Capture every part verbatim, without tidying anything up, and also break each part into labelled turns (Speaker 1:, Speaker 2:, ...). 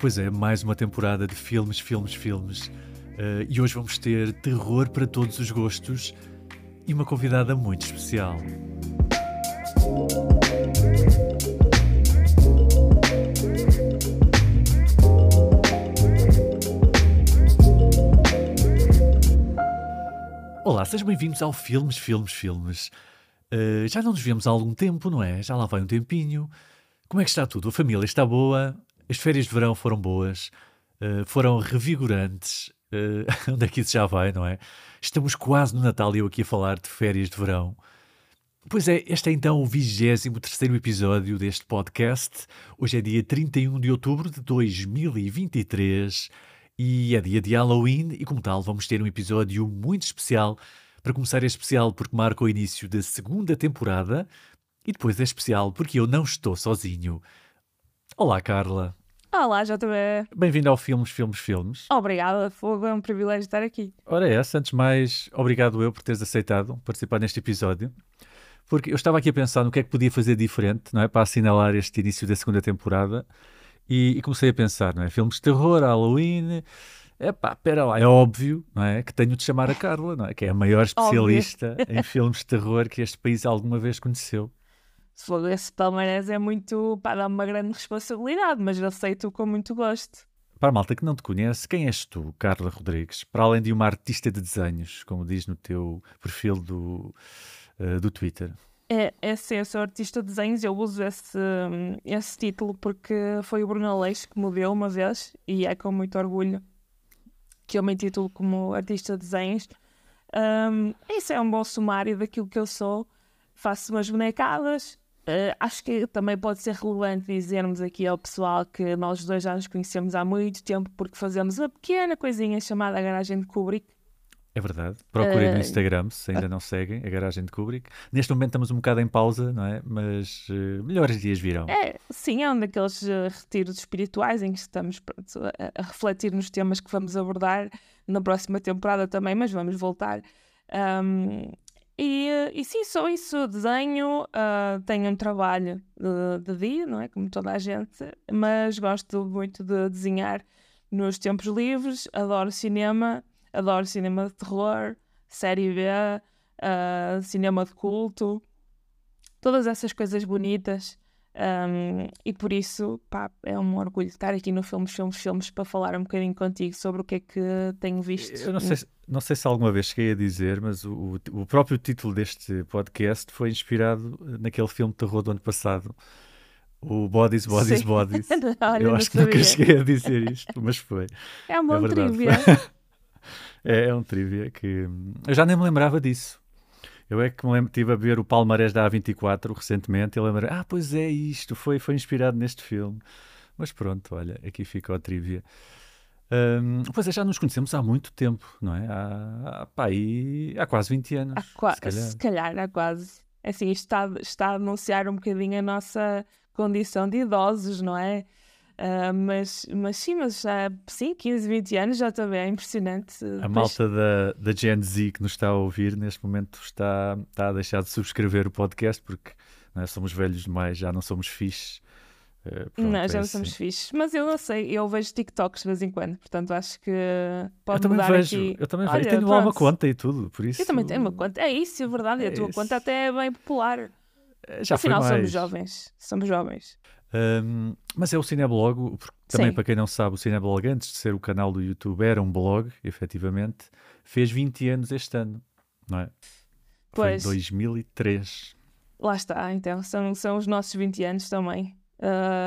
Speaker 1: Pois é, mais uma temporada de filmes, filmes, filmes. Uh, e hoje vamos ter terror para todos os gostos e uma convidada muito especial. Olá, sejam bem-vindos ao Filmes, Filmes, Filmes. Uh, já não nos vemos há algum tempo, não é? Já lá vai um tempinho. Como é que está tudo? A família está boa? As férias de verão foram boas? Uh, foram revigorantes? Uh, onde é que isso já vai, não é? Estamos quase no Natal e eu aqui a falar de férias de verão. Pois é, este é então o vigésimo terceiro episódio deste podcast. Hoje é dia trinta e um de outubro de dois mil e vinte e três e é dia de Halloween e, como tal, vamos ter um episódio muito especial. Para começar, é especial porque marca o início da segunda temporada e depois é especial porque eu não estou sozinho. Olá, Carla.
Speaker 2: Olá, J B.
Speaker 1: Bem-vindo ao Filmes, Filmes, Filmes.
Speaker 2: Obrigada, Fogo, é um privilégio estar aqui.
Speaker 1: Ora é essa, antes de mais, obrigado eu por teres aceitado participar neste episódio. Porque eu estava aqui a pensar no que é que podia fazer diferente, não é? Para assinalar este início da segunda temporada. E, e comecei a pensar, não é? Filmes de terror, Halloween. Epá, espera lá, é óbvio, não é? Que tenho de chamar a Carla, não é? Que é a maior especialista em filmes de terror que este país alguma vez conheceu.
Speaker 2: Fogo, esse palmarés é muito, pá, dá uma grande responsabilidade, mas eu aceito com muito gosto.
Speaker 1: Para a malta que não te conhece, quem és tu, Carla Rodrigues? Para além de uma artista de desenhos, como diz no teu perfil do, uh, do Twitter.
Speaker 2: É, é sim, eu sou artista de desenhos, eu uso esse, esse título porque foi o Bruno Aleixo que me deu uma vez e é com muito orgulho que eu me intitulo como artista de desenhos. Um, isso é um bom sumário daquilo que eu sou. Faço umas bonecadas. Uh, acho que também pode ser relevante dizermos aqui ao pessoal que nós dois já nos conhecemos há muito tempo porque fazemos uma pequena coisinha chamada Garagem de Kubrick.
Speaker 1: É verdade. Procurem
Speaker 2: Uh,
Speaker 1: no Instagram, se ainda não seguem, a Garagem de Kubrick. Neste momento estamos um bocado em pausa, não é? Mas uh, melhores dias virão.
Speaker 2: É, sim, é um daqueles uh, retiros espirituais em que estamos pronto, a, a refletir nos temas que vamos abordar na próxima temporada também, mas vamos voltar. Um, e, e sim, sou isso, desenho, uh, tenho um trabalho de, de dia, não é? Como toda a gente, mas gosto muito de desenhar nos tempos livres, adoro cinema. Adoro cinema de terror, série B, uh, cinema de culto, todas essas coisas bonitas. Um, e por isso, pá, é um orgulho estar aqui no Filmes, Filmes, Filmes para falar um bocadinho contigo sobre o que é que tenho visto.
Speaker 1: Eu não sei, não sei se alguma vez cheguei a dizer, mas o, o próprio título deste podcast foi inspirado naquele filme de terror do ano passado. O Bodies, Bodies,
Speaker 2: Sim.
Speaker 1: Bodies.
Speaker 2: Olha,
Speaker 1: eu
Speaker 2: não
Speaker 1: acho que
Speaker 2: sabia.
Speaker 1: nunca cheguei a dizer isto, mas foi.
Speaker 2: É uma
Speaker 1: É verdade.
Speaker 2: trivia.
Speaker 1: É, é um trivia que... Eu já nem me lembrava disso. Eu é que me lembro, estive a ver o palmarés da A vinte e quatro recentemente e lembrei, ah, pois é isto, foi, foi inspirado neste filme. Mas pronto, olha, aqui fica a trivia. Um, pois é, já nos conhecemos há muito tempo, não é? Há, há, pá, aí, há quase vinte anos.
Speaker 2: Há qua-
Speaker 1: se calhar.
Speaker 2: se calhar, há quase. Assim, isto está, está a anunciar um bocadinho a nossa condição de idosos, não é? Uh, mas, mas sim, mas já, sim, quinze, vinte anos já também é impressionante.
Speaker 1: A
Speaker 2: Depois-
Speaker 1: malta da, da Gen Z que nos está a ouvir neste momento está, está a deixar de subscrever o podcast porque não é, somos velhos demais, já não somos fixes. Uh, pronto,
Speaker 2: não,
Speaker 1: é
Speaker 2: já não
Speaker 1: assim.
Speaker 2: somos fixes. Mas eu não sei, eu vejo TikToks de vez em quando, portanto acho que
Speaker 1: Eu
Speaker 2: pode
Speaker 1: também
Speaker 2: mudar
Speaker 1: vejo,
Speaker 2: aqui.
Speaker 1: eu também
Speaker 2: Olha,
Speaker 1: vejo. Tenho lá uma
Speaker 2: pronto.
Speaker 1: conta e tudo, por isso...
Speaker 2: Eu também tenho uma conta. É isso, é verdade.
Speaker 1: É
Speaker 2: a tua
Speaker 1: isso.
Speaker 2: conta até é bem popular.
Speaker 1: Já foi
Speaker 2: Afinal,
Speaker 1: mais.
Speaker 2: somos jovens. Somos jovens.
Speaker 1: Um, mas é o Cineblog, porque também
Speaker 2: Sim.
Speaker 1: para quem não sabe, o Cineblog antes de ser o canal do YouTube era um blog, efetivamente, fez vinte anos este ano, não é?
Speaker 2: Pois.
Speaker 1: Foi em dois mil e três.
Speaker 2: Lá está, então. São, são os nossos vinte anos também. Ah,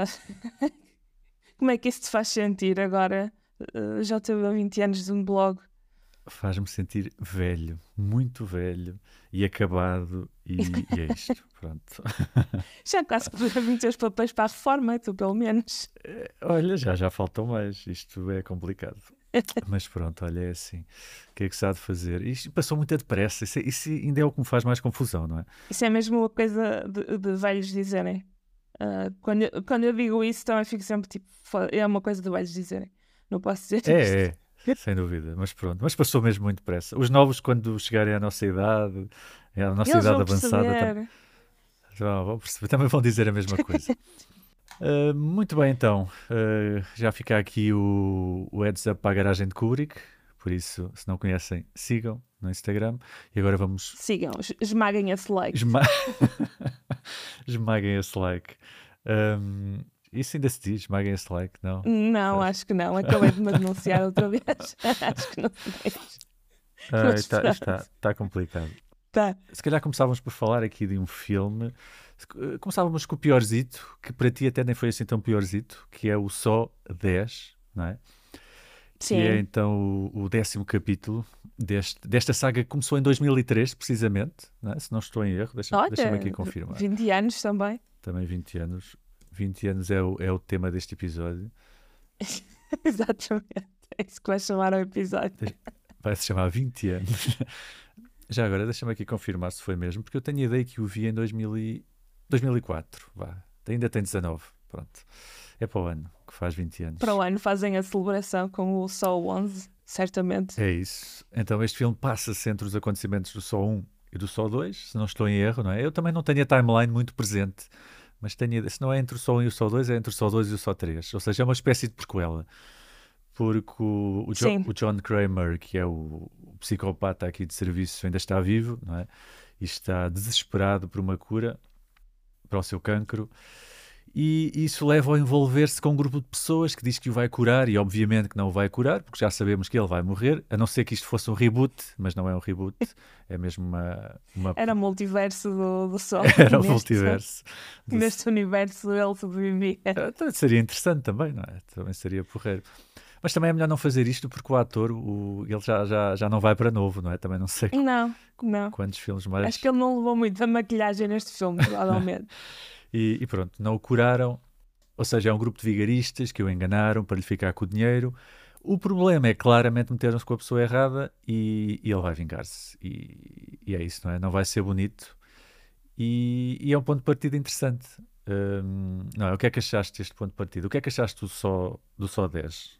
Speaker 2: Como é que isso te faz sentir agora? Ah, já teve vinte anos de um blog.
Speaker 1: Faz-me sentir velho, muito velho e acabado e, e é isto, pronto.
Speaker 2: Já quase que vim ter os papéis para a reforma, tu pelo menos.
Speaker 1: Olha, já, já faltam mais, isto é complicado. Mas pronto, olha, é assim. O que é que se há de fazer? Isto passou muito depressa, isso, isso ainda é o que me faz mais confusão, não é?
Speaker 2: Isso é mesmo uma coisa de, de velhos dizerem. Ah, quando, eu, quando eu digo isso, também fico sempre tipo, "Foda- é uma coisa de velhos dizerem. Não posso dizer isto."
Speaker 1: É, é, sem dúvida, mas pronto. Mas passou mesmo muito depressa. Os novos, quando chegarem à nossa idade, à nossa
Speaker 2: Eles
Speaker 1: idade
Speaker 2: vão
Speaker 1: avançada, tam-
Speaker 2: perceber.
Speaker 1: já vão perceber, também vão dizer a mesma coisa. Uh, muito bem, então. Uh, já fica aqui o, o heads up para a garagem de Kubrick. Por isso, se não conhecem, sigam no Instagram. E agora vamos...
Speaker 2: Sigam, esmaguem esse like.
Speaker 1: Esma... esmaguem esse like. Um, isso ainda se diz, esmaguem esse like, não?
Speaker 2: Não, acho que não. Acabei de me denunciar outra vez. Acho que não se diz.
Speaker 1: Ah, está, está, está complicado.
Speaker 2: Tá.
Speaker 1: Se calhar começávamos por falar aqui de um filme. Começávamos com o piorzito, que para ti até nem foi assim tão piorzito, que é o Só dez, não é?
Speaker 2: Sim.
Speaker 1: Que é então o, o décimo capítulo deste, desta saga que começou em dois mil e três, precisamente, não é? Se não estou em erro, deixa-me deixa aqui confirmar.
Speaker 2: vinte anos também.
Speaker 1: Também vinte anos. vinte anos é o, é o tema deste episódio.
Speaker 2: Exatamente. É isso que vai chamar o episódio.
Speaker 1: Vai se chamar vinte anos. Já agora, deixa-me aqui confirmar se foi mesmo, porque eu tenho a ideia que o vi em dois mil e... dois mil e quatro. Vá. Ainda tem dezanove. Pronto. É para o ano que faz vinte anos.
Speaker 2: Para o ano fazem a celebração com o Só onze, certamente.
Speaker 1: É isso. Então este filme passa-se entre os acontecimentos do Só um e do Só dois, se não estou em erro, não é? Eu também não tenho a timeline muito presente, mas tenho, se não é entre o Só um e o Só dois, é entre o Só dois e o Só três. Ou seja, é uma espécie de prequela. Porque o, o, jo, o John Kramer, que é o, o psicopata aqui de serviço, ainda está vivo, não é? E está desesperado por uma cura para o seu cancro. E isso leva a envolver-se com um grupo de pessoas que diz que o vai curar, e obviamente que não o vai curar, porque já sabemos que ele vai morrer, a não ser que isto fosse um reboot, mas não é um reboot, é mesmo uma... uma...
Speaker 2: Era multiverso do, do Só.
Speaker 1: Era o multiverso.
Speaker 2: Do... Neste universo ele sobrevivia.
Speaker 1: Então, seria interessante também, não é? Também seria porreiro. Mas também é melhor não fazer isto porque o ator, o, ele já, já, já não vai para novo, não é? Também não sei
Speaker 2: não, não.
Speaker 1: quantos filmes mais...
Speaker 2: Acho que ele não levou muito a maquilhagem neste filme, provavelmente.
Speaker 1: e, e pronto, não o curaram. Ou seja, é um grupo de vigaristas que o enganaram para lhe ficar com o dinheiro. O problema é claramente meteram-se com a pessoa errada e, e ele vai vingar-se. E, e é isso, não é? Não vai ser bonito. E, e é um ponto de partida interessante. Hum, não, o que é que achaste deste ponto de partida? O que é que achaste do Só, do Só dez?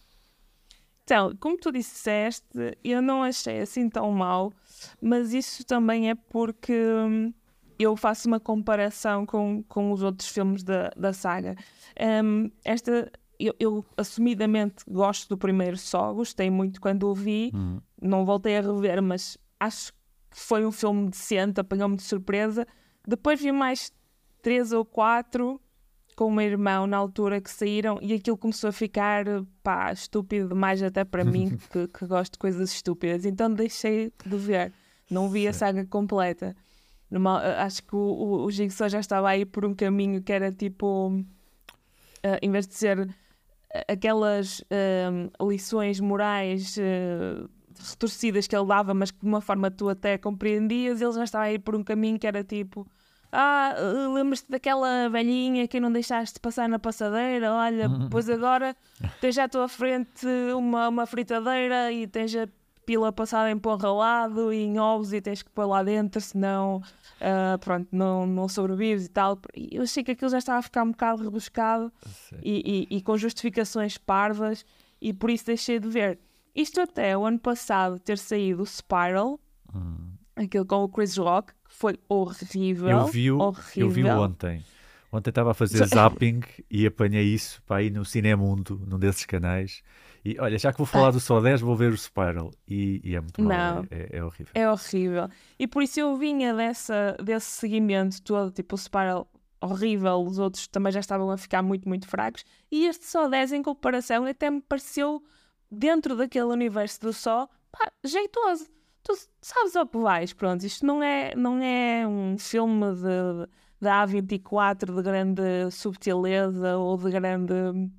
Speaker 2: Então, como tu disseste, eu não achei assim tão mal, mas isso também é porque hum, eu faço uma comparação com, com os outros filmes da, da saga. Um, esta, eu, eu assumidamente gosto do primeiro Só, gostei muito quando o vi,
Speaker 1: Hum.
Speaker 2: não voltei a rever, mas acho que foi um filme decente, apanhou-me de surpresa. Depois vi mais três ou quatro com o meu irmão na altura que saíram e aquilo começou a ficar, pá, estúpido demais até para mim, que, que gosto de coisas estúpidas. Então deixei de ver, não vi a saga completa. Numa, acho que o, o, o Jigsaw já estava aí por um caminho que era tipo, uh, em vez de ser aquelas uh, lições morais uh, retorcidas que ele dava, mas que de uma forma tu até compreendias, ele já estava aí por um caminho que era tipo... Ah, lembras-te daquela velhinha que não deixaste passar na passadeira? Olha, pois agora tens à tua frente uma, uma fritadeira e tens a pila passada em pão ralado e em ovos e tens que pôr lá dentro, senão uh, pronto, não, não sobrevives e tal. Eu achei que aquilo já estava a ficar um bocado rebuscado e, e, e com justificações parvas e por isso deixei de ver. Isto até o ano passado ter saído o Spiral, hum. aquele com o Chris Rock, foi horrível.
Speaker 1: Eu vi-o
Speaker 2: horrível.
Speaker 1: Eu vi ontem. Ontem estava a fazer zapping e apanhei isso para ir no Cinemundo, num desses canais. E olha, já que vou falar do Só dez, vou ver o Spiral. E, e é muito mau, é, é, é horrível.
Speaker 2: É horrível. E por isso eu vinha dessa, desse seguimento todo, tipo o Spiral horrível, os outros também já estavam a ficar muito, muito fracos. E este Só dez, em comparação, até me pareceu, dentro daquele universo do Só, pá, jeitoso. Tu sabes ao que vais, pronto, isto não é, não é um filme de, de A vinte e quatro de grande subtileza ou de grande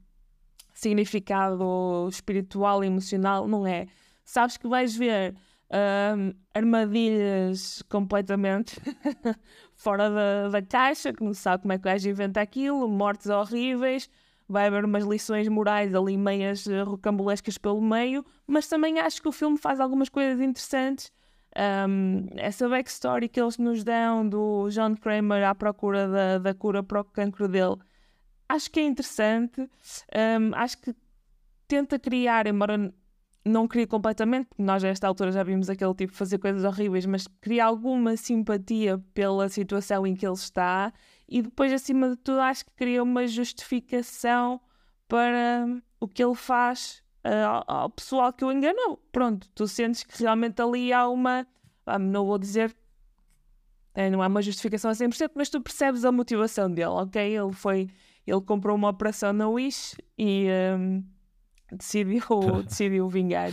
Speaker 2: significado espiritual e emocional, não é. Sabes que vais ver um, armadilhas completamente fora da, da caixa, que não sabe como é que o gajo inventa aquilo, mortes horríveis, vai haver umas lições morais ali meias rocambolescas pelo meio, mas também acho que o filme faz algumas coisas interessantes. Um, essa backstory que eles nos dão do John Kramer à procura da, da cura para o cancro dele, acho que é interessante. Um, acho que tenta criar, embora não queria completamente, porque nós a esta altura já vimos aquele tipo fazer coisas horríveis, mas queria alguma simpatia pela situação em que ele está, e depois, acima de tudo, acho que queria uma justificação para o que ele faz uh, ao, ao pessoal que o enganou. Pronto, tu sentes que realmente ali há uma... Ah, não vou dizer... É, não há uma justificação a cem por cento, mas tu percebes a motivação dele, ok? Ele foi... Ele comprou uma operação na Wish e... Um, decidiu, decidiu vingar.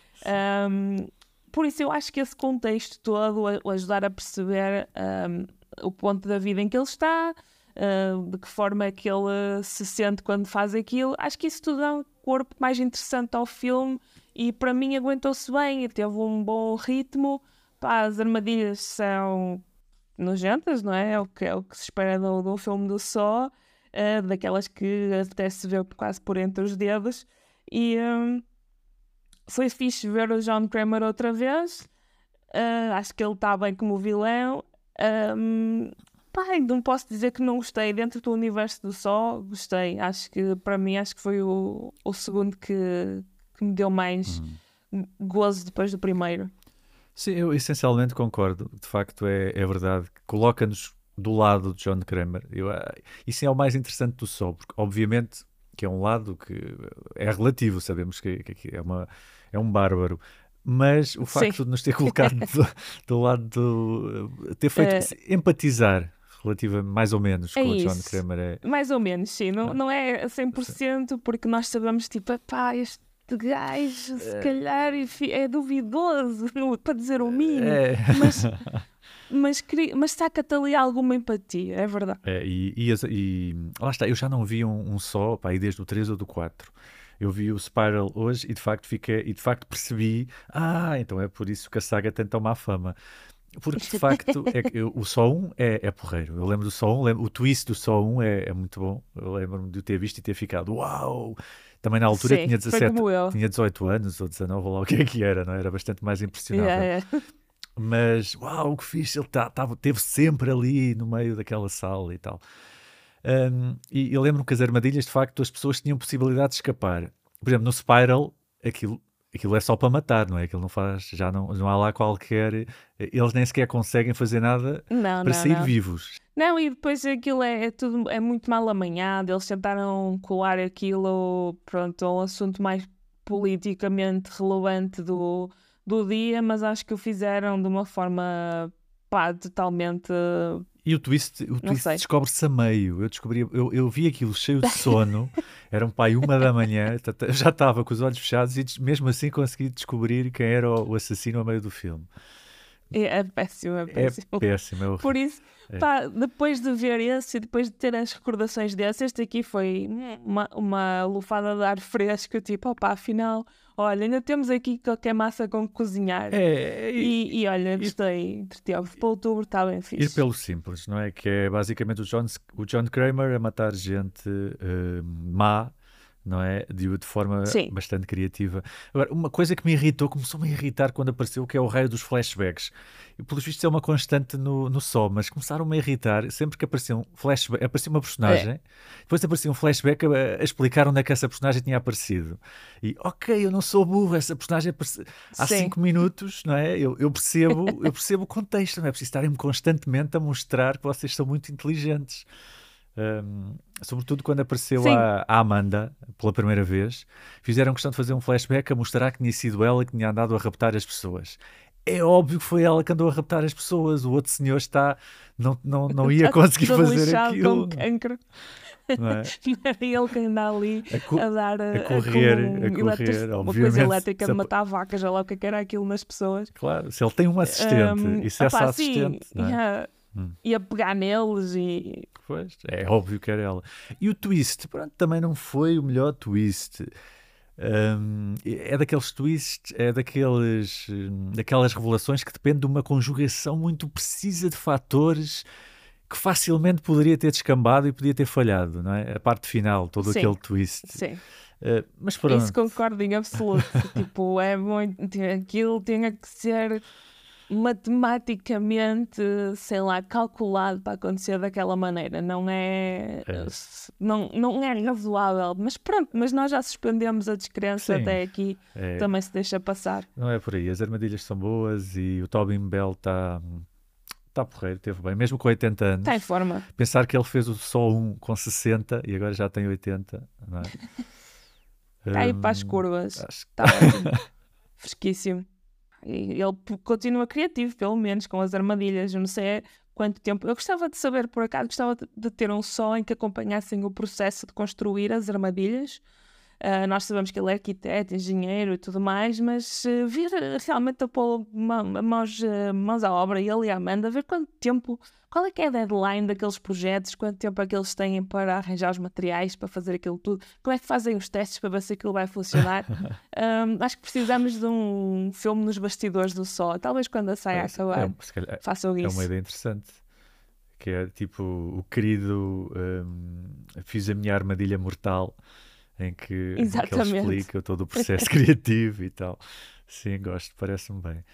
Speaker 2: Um, por isso eu acho que esse contexto todo, o ajudar a perceber um, o ponto da vida em que ele está, uh, de que forma é que ele se sente quando faz aquilo, acho que isso tudo dá um corpo mais interessante ao filme, e para mim aguentou-se bem, teve um bom ritmo. Pá, as armadilhas são nojentas, não é? É o que, é o que se espera do, do filme do Saw, uh, daquelas que até se vê quase por entre os dedos. E um, foi fixe ver o John Kramer outra vez. Uh, acho que ele está bem como vilão. Um, pá, não posso dizer que não gostei. Dentro do universo do Saw, gostei. Acho que, para mim, acho que foi o, o segundo que, que me deu mais uhum. gozo depois do primeiro.
Speaker 1: Sim, eu essencialmente concordo. De facto, é, é verdade. Coloca-nos do lado de John Kramer. Eu, isso é o mais interessante do Saw, porque, obviamente, que é um lado que é relativo, sabemos que, que é, uma, é um bárbaro, mas o facto Sim. de nos ter colocado do, do lado do... ter feito é... empatizar relativa, mais ou menos,
Speaker 2: é
Speaker 1: com
Speaker 2: isso.
Speaker 1: o John Kramer. É...
Speaker 2: Mais ou menos, sim. Não, ah. não é a cem por cento, porque nós sabemos, tipo, pá, este gajo, se é... calhar, é duvidoso, para dizer o mínimo,
Speaker 1: é...
Speaker 2: mas... Mas, mas saca-te ali alguma empatia, é verdade.
Speaker 1: É, e, e, e lá está, eu já não vi um, um só, pá, aí desde o três ou do quatro. Eu vi o Spiral hoje e de facto fiquei, e de facto percebi, ah, então é por isso que a saga tem tão má fama. Porque de facto é que eu, o Saw um é, é porreiro. Eu lembro do Saw um, lembro, o twist do Saw um é, é muito bom. Eu lembro-me de o ter visto e ter ficado, uau! Também na altura
Speaker 2: Sim,
Speaker 1: tinha dezassete, tinha dezoito anos ou dezanove, ou lá o que é que era, não é? Era bastante mais impressionável.
Speaker 2: Yeah, yeah.
Speaker 1: Mas, uau, que fixe, ele tá, tá, esteve sempre ali no meio daquela sala e tal. Um, e eu lembro-me que as armadilhas, de facto, as pessoas tinham possibilidade de escapar. Por exemplo, no Spiral, aquilo, aquilo é só para matar, não é? Aquilo não faz, já não, não há lá qualquer... Eles nem sequer conseguem fazer nada
Speaker 2: não,
Speaker 1: para
Speaker 2: não,
Speaker 1: sair
Speaker 2: não.
Speaker 1: vivos.
Speaker 2: Não, e depois aquilo é, é tudo é muito mal amanhado. Eles tentaram colar aquilo, pronto, a um assunto mais politicamente relevante do... do dia, mas acho que o fizeram de uma forma, pá, totalmente...
Speaker 1: E o twist, o twist descobre-se a meio. Eu descobri, eu, eu vi aquilo cheio de sono, era um pai uma da manhã, eu já estava com os olhos fechados e mesmo assim consegui descobrir quem era o assassino a meio do filme.
Speaker 2: É, é péssimo, é péssimo.
Speaker 1: É péssimo, é horrível.
Speaker 2: Por isso,
Speaker 1: é.
Speaker 2: pá, depois de ver esse e depois de ter as recordações desse, este aqui foi uma, uma lufada de ar fresco, tipo, opá, afinal, olha, ainda temos aqui qualquer massa com que cozinhar.
Speaker 1: É,
Speaker 2: e, e, e olha, gostei, entreteu. Para outubro está bem fixe.
Speaker 1: Ir pelo simples, não é? Que é basicamente o John, o John Kramer a matar gente uh, má, não é? De, de forma
Speaker 2: Sim.
Speaker 1: bastante criativa. Agora, uma coisa que me irritou, começou-me a irritar quando apareceu, que é o raio dos flashbacks. E pelos vistos é uma constante no, no Saw, mas começaram-me a irritar sempre que aparecia um flashback, aparecia uma personagem, é. depois aparecia um flashback a, a explicar onde é que essa personagem tinha aparecido. E, ok, eu não sou burro, essa personagem apareceu há Sim. cinco minutos, não é? Eu, eu, percebo, eu percebo o contexto, não é preciso estarem-me constantemente a mostrar que vocês são muito inteligentes. Um, sobretudo quando apareceu a, a Amanda pela primeira vez, fizeram questão de fazer um flashback a mostrar que tinha sido ela que tinha andado a raptar as pessoas. É óbvio que foi ela que andou a raptar as pessoas. O outro senhor está não, não, não ia conseguir fazer aquilo.
Speaker 2: Com cancro.
Speaker 1: Não é?
Speaker 2: Era ele que anda ali a, co- a dar a,
Speaker 1: a correr,
Speaker 2: a,
Speaker 1: a correr
Speaker 2: eletri- uma coisa elétrica de matar vacas, já lá o que era aquilo nas pessoas.
Speaker 1: Claro, se ele tem um assistente um, e se essa assistente
Speaker 2: sim, não é? ia, hum. ia pegar neles e...
Speaker 1: Pois, é óbvio que era ela. E o twist, pronto, também não foi o melhor twist. Um, é daqueles twists, é daqueles, daquelas revelações que depende de uma conjugação muito precisa de fatores que facilmente poderia ter descambado e podia ter falhado, não é? A parte final, todo
Speaker 2: sim,
Speaker 1: aquele twist.
Speaker 2: Sim.
Speaker 1: Uh, mas pronto.
Speaker 2: Isso concordo em absoluto. Tipo, é muito... Aquilo tinha que ser... matematicamente, sei lá, calculado para acontecer daquela maneira. Não é,
Speaker 1: É.
Speaker 2: não, não é razoável. Mas pronto, mas nós já suspendemos a descrença
Speaker 1: Sim,
Speaker 2: até aqui.
Speaker 1: é,
Speaker 2: Também se deixa passar.
Speaker 1: não é por aí. As armadilhas são boas e o Tobin Bell está tá porreiro, teve bem. Mesmo com oitenta anos.
Speaker 2: Está em forma.
Speaker 1: Pensar que ele fez o só um com sessenta e agora já tem oitenta, não é?
Speaker 2: Está aí para as
Speaker 1: Hum,
Speaker 2: curvas.
Speaker 1: acho que
Speaker 2: Está ótimo. Fresquíssimo. E ele p- continua criativo, pelo menos, com as armadilhas. Eu não sei há quanto tempo. Eu gostava de saber, por acaso, gostava de, de ter um só em que acompanhassem o processo de construir as armadilhas. Ah, nós sabemos que ele é arquiteto, engenheiro e tudo mais, mas uh, vir realmente a pôr ma- mãos, uh, mãos à obra, ele e a Amanda, ver quanto tempo, qual é que é a deadline daqueles projetos, quanto tempo é que eles têm para arranjar os materiais, para fazer aquilo tudo, como é que fazem os testes para ver se aquilo vai funcionar. Um, acho que precisamos de um filme nos bastidores do Só, talvez quando a saia
Speaker 1: parece-
Speaker 2: acabar,
Speaker 1: é, um- se calhar,
Speaker 2: façam
Speaker 1: é
Speaker 2: isso.
Speaker 1: uma ideia interessante. Que é tipo o querido hum, fiz a minha armadilha mortal em que, em que ele
Speaker 2: Exatamente.
Speaker 1: explica todo o processo criativo e tal. Sim, gosto, parece-me bem.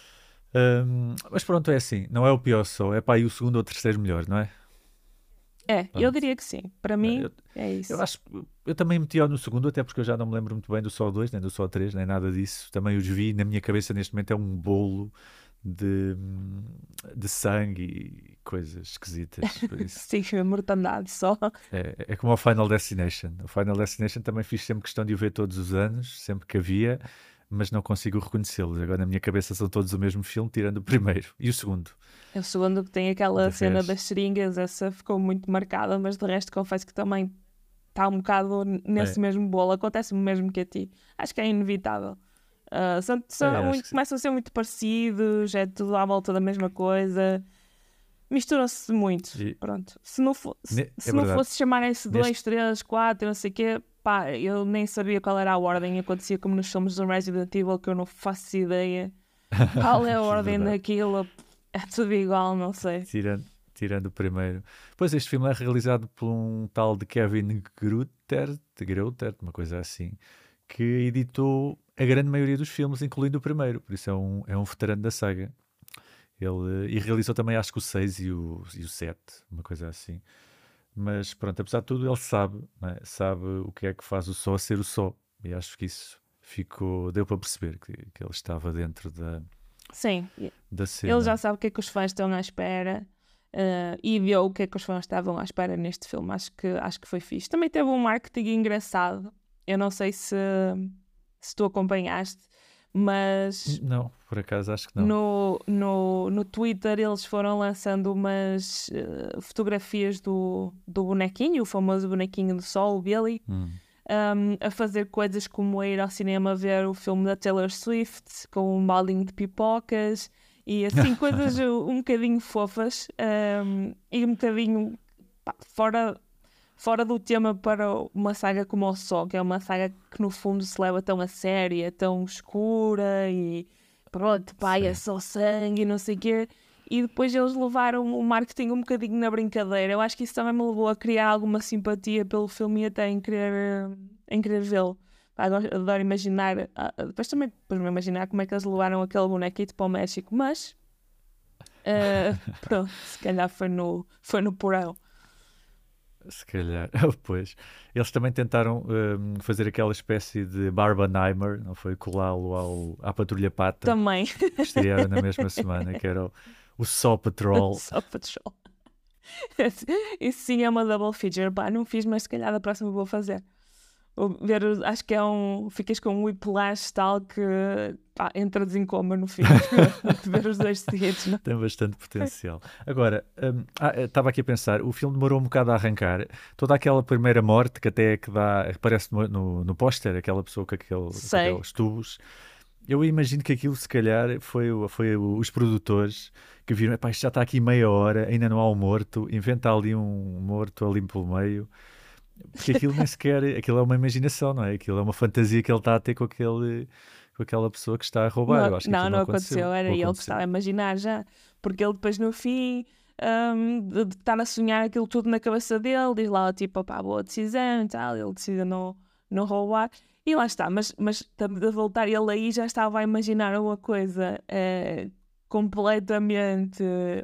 Speaker 1: Hum, mas pronto, é assim, não é o pior só, é para aí o segundo ou terceiro melhor, não é?
Speaker 2: É, eu
Speaker 1: Pronto.
Speaker 2: diria que sim. Para mim,
Speaker 1: Eu,
Speaker 2: é isso.
Speaker 1: eu acho que eu também meti-o no segundo, até porque eu já não me lembro muito bem do Só dois, nem do Só três, nem nada disso. Também os vi, na minha cabeça neste momento é um bolo de, de sangue e coisas esquisitas. Por isso.
Speaker 2: Sim, mortandade só.
Speaker 1: É, é como o Final Destination. O Final Destination também fiz sempre questão de o ver todos os anos, sempre que havia, mas não consigo reconhecê-los. Agora na minha cabeça são todos o mesmo filme, tirando o primeiro e o segundo.
Speaker 2: É o segundo que tem aquela
Speaker 1: De
Speaker 2: cena
Speaker 1: resto.
Speaker 2: das seringas, essa ficou muito marcada, mas de resto confesso que também está um bocado nesse
Speaker 1: É.
Speaker 2: mesmo bolo. Acontece o mesmo que a ti. Acho que é inevitável. Ah, são, são
Speaker 1: É, acho
Speaker 2: muito-
Speaker 1: que sim.
Speaker 2: começam a ser muito parecidos, é tudo à volta da mesma coisa. Misturam-se muito.
Speaker 1: E-
Speaker 2: Pronto. Se não, fo- se,
Speaker 1: Ne-
Speaker 2: se
Speaker 1: é
Speaker 2: não
Speaker 1: verdade.
Speaker 2: fosse chamarem-se
Speaker 1: Neste-
Speaker 2: dois, três, quatro, não sei o quê, pá, eu nem sabia qual era a ordem. Acontecia como nos filmes do Resident Evil, que eu não faço ideia. Qual é a ordem
Speaker 1: Verdade.
Speaker 2: daquilo? É tudo igual, não sei.
Speaker 1: Tirando, tirando o primeiro. Pois este filme é realizado por um tal de Kevin Greutert, Greutert, uma coisa assim, que editou a grande maioria dos filmes, incluindo o primeiro. Por isso é um, é um veterano da saga. Ele, e realizou também acho que o seis e o, e o sete, uma coisa assim. Mas pronto, apesar de tudo, ele sabe, não é? Sabe o que é que faz o Só ser o Só. E acho que isso ficou, deu para perceber que, que ele estava dentro da,
Speaker 2: Sim,
Speaker 1: da cena.
Speaker 2: ele já sabe o que é que os fãs estão à espera, eh, e viu o que é que os fãs estavam à espera neste filme. Acho que, acho que foi fixe. Também teve um marketing engraçado. Eu não sei se, se tu acompanhaste, mas
Speaker 1: Não, por acaso acho que não.
Speaker 2: no, no, no Twitter eles foram lançando umas eh, fotografias do, do bonequinho, o famoso bonequinho do Sol, o Billy,
Speaker 1: Hum.
Speaker 2: um, a fazer coisas como ir ao cinema ver o filme da Taylor Swift com um baldinho de pipocas e assim coisas um bocadinho fofas, um, e um bocadinho pá, fora, fora do tema para uma saga como o Sol, que é uma saga que no fundo se leva tão a sério, é tão escura e pronto, pá, é
Speaker 1: Sim.
Speaker 2: só sangue e não sei o quê. E depois eles levaram o marketing um bocadinho na brincadeira. Eu acho que isso também me levou a criar alguma simpatia pelo filme e até em querer, em querer vê-lo. Pá, gosto- adoro imaginar. ah, Depois também depois me imaginar como é que eles levaram aquele bonequito para o México, mas ah, pronto, se calhar foi no, foi no porão.
Speaker 1: Se calhar, pois. Eles também tentaram hum, fazer aquela espécie de Barbenheimer, não foi? Colá-lo ao, à Patrulha Pata,
Speaker 2: Também.
Speaker 1: que estrearam na mesma semana, que era o, o Saw Patrol.
Speaker 2: Só para show. Isso sim é uma double feature. Pá, não fiz, mas se calhar da próxima vou fazer. Vou ver, os- acho que é um. Ficas com um whiplash tal que pá, entras em coma no fim de ver os dois seguidos. Não?
Speaker 1: Tem bastante potencial. Agora, hum, ah, eh, estava aqui a pensar, o filme demorou um bocado a arrancar. Toda aquela primeira morte que até é que dá, aparece no, no, no póster, aquela pessoa com, aquele, com
Speaker 2: Sei.
Speaker 1: aqueles tubos. Eu imagino que aquilo, se calhar, foi, o- foi o- os produtores que viram, epá, isto já está aqui meia hora, ainda não há um morto, inventa ali um morto ali pelo meio. Porque aquilo nem sequer, aquilo é uma imaginação, não é? Aquilo é uma fantasia que ele está a ter com, aquele, com aquela pessoa que está a roubar. Eu
Speaker 2: Não,
Speaker 1: acho que
Speaker 2: não,
Speaker 1: aquilo
Speaker 2: não
Speaker 1: não
Speaker 2: aconteceu. Era
Speaker 1: Ou
Speaker 2: ele que
Speaker 1: aconteceu.
Speaker 2: estava a imaginar já. Porque ele depois no fim hum, de, de estar a sonhar aquilo tudo na cabeça dele, diz lá tipo, opá, boa decisão e tal. Ele decide não, não roubar. E lá está. Mas, mas estamos a voltar. Ele aí já estava a imaginar uma coisa eh, completamente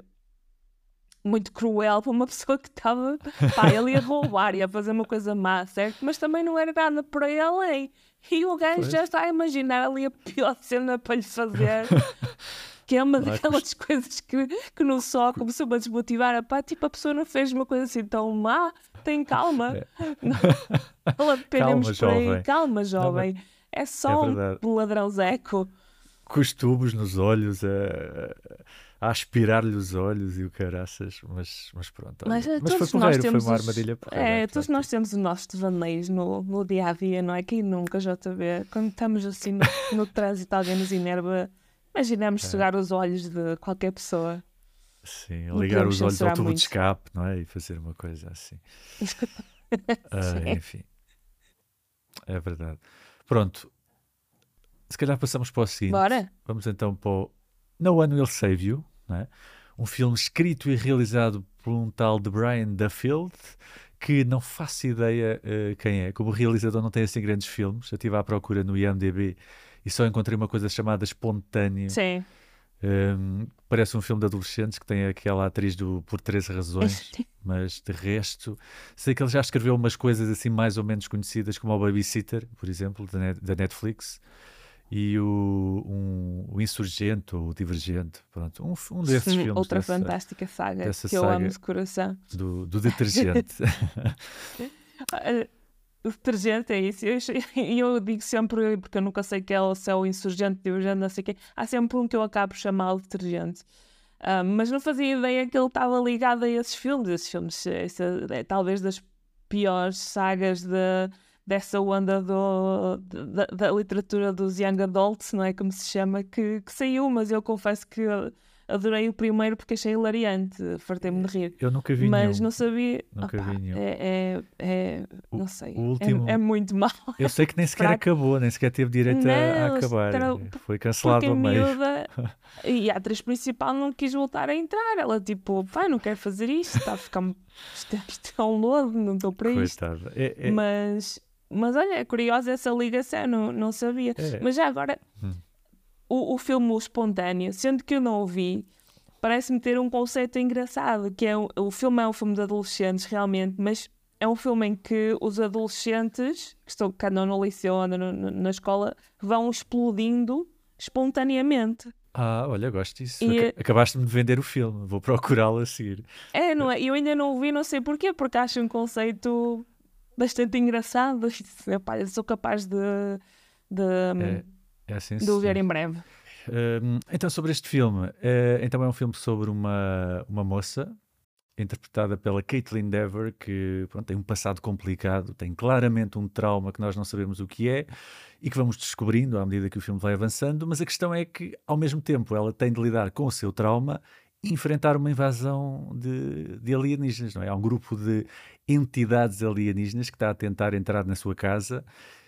Speaker 2: muito cruel para uma pessoa que estava, pá, ele ia roubar, ia fazer uma coisa má, certo? Mas também não era nada para ele, e o gajo
Speaker 1: Pois.
Speaker 2: já está a imaginar ali a pior cena para lhe fazer, que é uma
Speaker 1: Não é
Speaker 2: daquelas coisas que, que não só começou a desmotivar, pá, tipo, a pessoa não fez uma coisa assim tão má, tem calma,
Speaker 1: É.
Speaker 2: não, não apenas
Speaker 1: Calma,
Speaker 2: por aí,
Speaker 1: jovem.
Speaker 2: calma,
Speaker 1: Não, mas
Speaker 2: jovem, é
Speaker 1: é
Speaker 2: só
Speaker 1: verdade.
Speaker 2: um ladrãozeco.
Speaker 1: Com os tubos nos olhos, a, a aspirar-lhe os olhos e o caraças, mas, mas pronto,
Speaker 2: Mas
Speaker 1: olha.
Speaker 2: eh,
Speaker 1: Mas foi
Speaker 2: todos nós
Speaker 1: porreiro, foi
Speaker 2: temos
Speaker 1: uma
Speaker 2: os.
Speaker 1: armadilha porreira,
Speaker 2: É,
Speaker 1: apesar
Speaker 2: todos
Speaker 1: de
Speaker 2: nós
Speaker 1: tudo.
Speaker 2: temos os nossos devaneios no, no dia a dia, não é? Quem nunca, J B? Quando estamos assim no, no trânsito, alguém nos enerva, imaginamos
Speaker 1: É,
Speaker 2: sugar os olhos de qualquer pessoa.
Speaker 1: sim,
Speaker 2: Não
Speaker 1: ligar
Speaker 2: podemos
Speaker 1: os olhos ao
Speaker 2: censurar
Speaker 1: tubo de
Speaker 2: muito.
Speaker 1: escape, não é? E fazer uma coisa assim. Ah,
Speaker 2: Sim.
Speaker 1: enfim, é verdade. Pronto, se calhar passamos para o seguinte.
Speaker 2: Bora?
Speaker 1: Vamos então para o No One Will Save You, não é? Um filme escrito e realizado por um tal de Brian Duffield, que não faço ideia eh, quem é. Como realizador não tem assim grandes filmes. Eu estive à procura no I M D B e só encontrei uma coisa chamada Espontâneo.
Speaker 2: Sim.
Speaker 1: Um, parece um filme de adolescentes que tem aquela atriz do Por treze Razões, mas de resto sei que ele já escreveu umas coisas assim mais ou menos conhecidas, como o Babysitter, por exemplo, da, Net- da Netflix, e o, um, o Insurgente ou o Divergente, pronto, um, f- um desses filmes
Speaker 2: Outra
Speaker 1: dessa,
Speaker 2: fantástica saga
Speaker 1: dessa
Speaker 2: que eu amo
Speaker 1: saga
Speaker 2: de coração.
Speaker 1: do, do detergente.
Speaker 2: Ah, o detergente é isso. E eu, eu digo sempre, porque eu nunca sei que é, se é o insurgente, divergente, não sei o quê. Há sempre um que eu acabo por chamar de detergente. Ah, mas não fazia ideia que ele estava ligado a esses filmes. Esses filmes, essa, é talvez das piores sagas de, dessa onda do, da, da literatura dos young adults, não é como se chama, que, que saiu, mas eu confesso que adorei o primeiro porque achei hilariante, fartei-me de rir.
Speaker 1: Eu nunca vi
Speaker 2: Mas
Speaker 1: nenhum,
Speaker 2: não sabia.
Speaker 1: nunca
Speaker 2: Opá,
Speaker 1: vi nenhum.
Speaker 2: é, é, é-
Speaker 1: O,
Speaker 2: não sei.
Speaker 1: o
Speaker 2: É, é
Speaker 1: último,
Speaker 2: muito mau.
Speaker 1: eu sei que nem
Speaker 2: É
Speaker 1: sequer
Speaker 2: fraco.
Speaker 1: acabou, nem sequer teve direito a, a
Speaker 2: Não,
Speaker 1: acabar,
Speaker 2: tra-
Speaker 1: foi
Speaker 2: porque
Speaker 1: cancelado
Speaker 2: a
Speaker 1: a meio.
Speaker 2: miúda e a atriz principal não quis voltar a entrar. Ela tipo, pai, não quero fazer isto, está a ficar. Isto, é- isto é um lodo, não estou para isto.
Speaker 1: Coitada. É, é,
Speaker 2: Mas, mas olha, é curiosa essa ligação, não, não sabia.
Speaker 1: é.
Speaker 2: Mas já agora,
Speaker 1: Hum.
Speaker 2: o, o filme O Espontâneo, sendo que eu não o vi, parece-me ter um conceito engraçado, que é o, o filme é um filme de adolescentes realmente, mas é um filme em que os adolescentes que estão que andam no liceu, andam no- no- na escola, vão explodindo espontaneamente.
Speaker 1: Ah, olha, gosto disso.
Speaker 2: E
Speaker 1: Aca- Acabaste-me de vender o filme, vou procurá-lo a seguir.
Speaker 2: é, não é? Eu ainda não o vi, não sei porquê, porque acho um conceito bastante engraçado. Epá, eu sou capaz de, de,
Speaker 1: É, é assim,
Speaker 2: de o ver
Speaker 1: senhor.
Speaker 2: em breve.
Speaker 1: Hum, então, sobre este filme, eh, então é um filme sobre uma, uma moça interpretada pela Caitlin Dever, que pronto, tem um passado complicado, tem claramente um trauma que nós não sabemos o que é e que vamos descobrindo à medida que o filme vai avançando, mas a questão é que, ao mesmo tempo, ela tem de lidar com o seu trauma e enfrentar uma invasão de, de alienígenas, não é? Há um grupo de entidades alienígenas que está a tentar entrar na sua casa.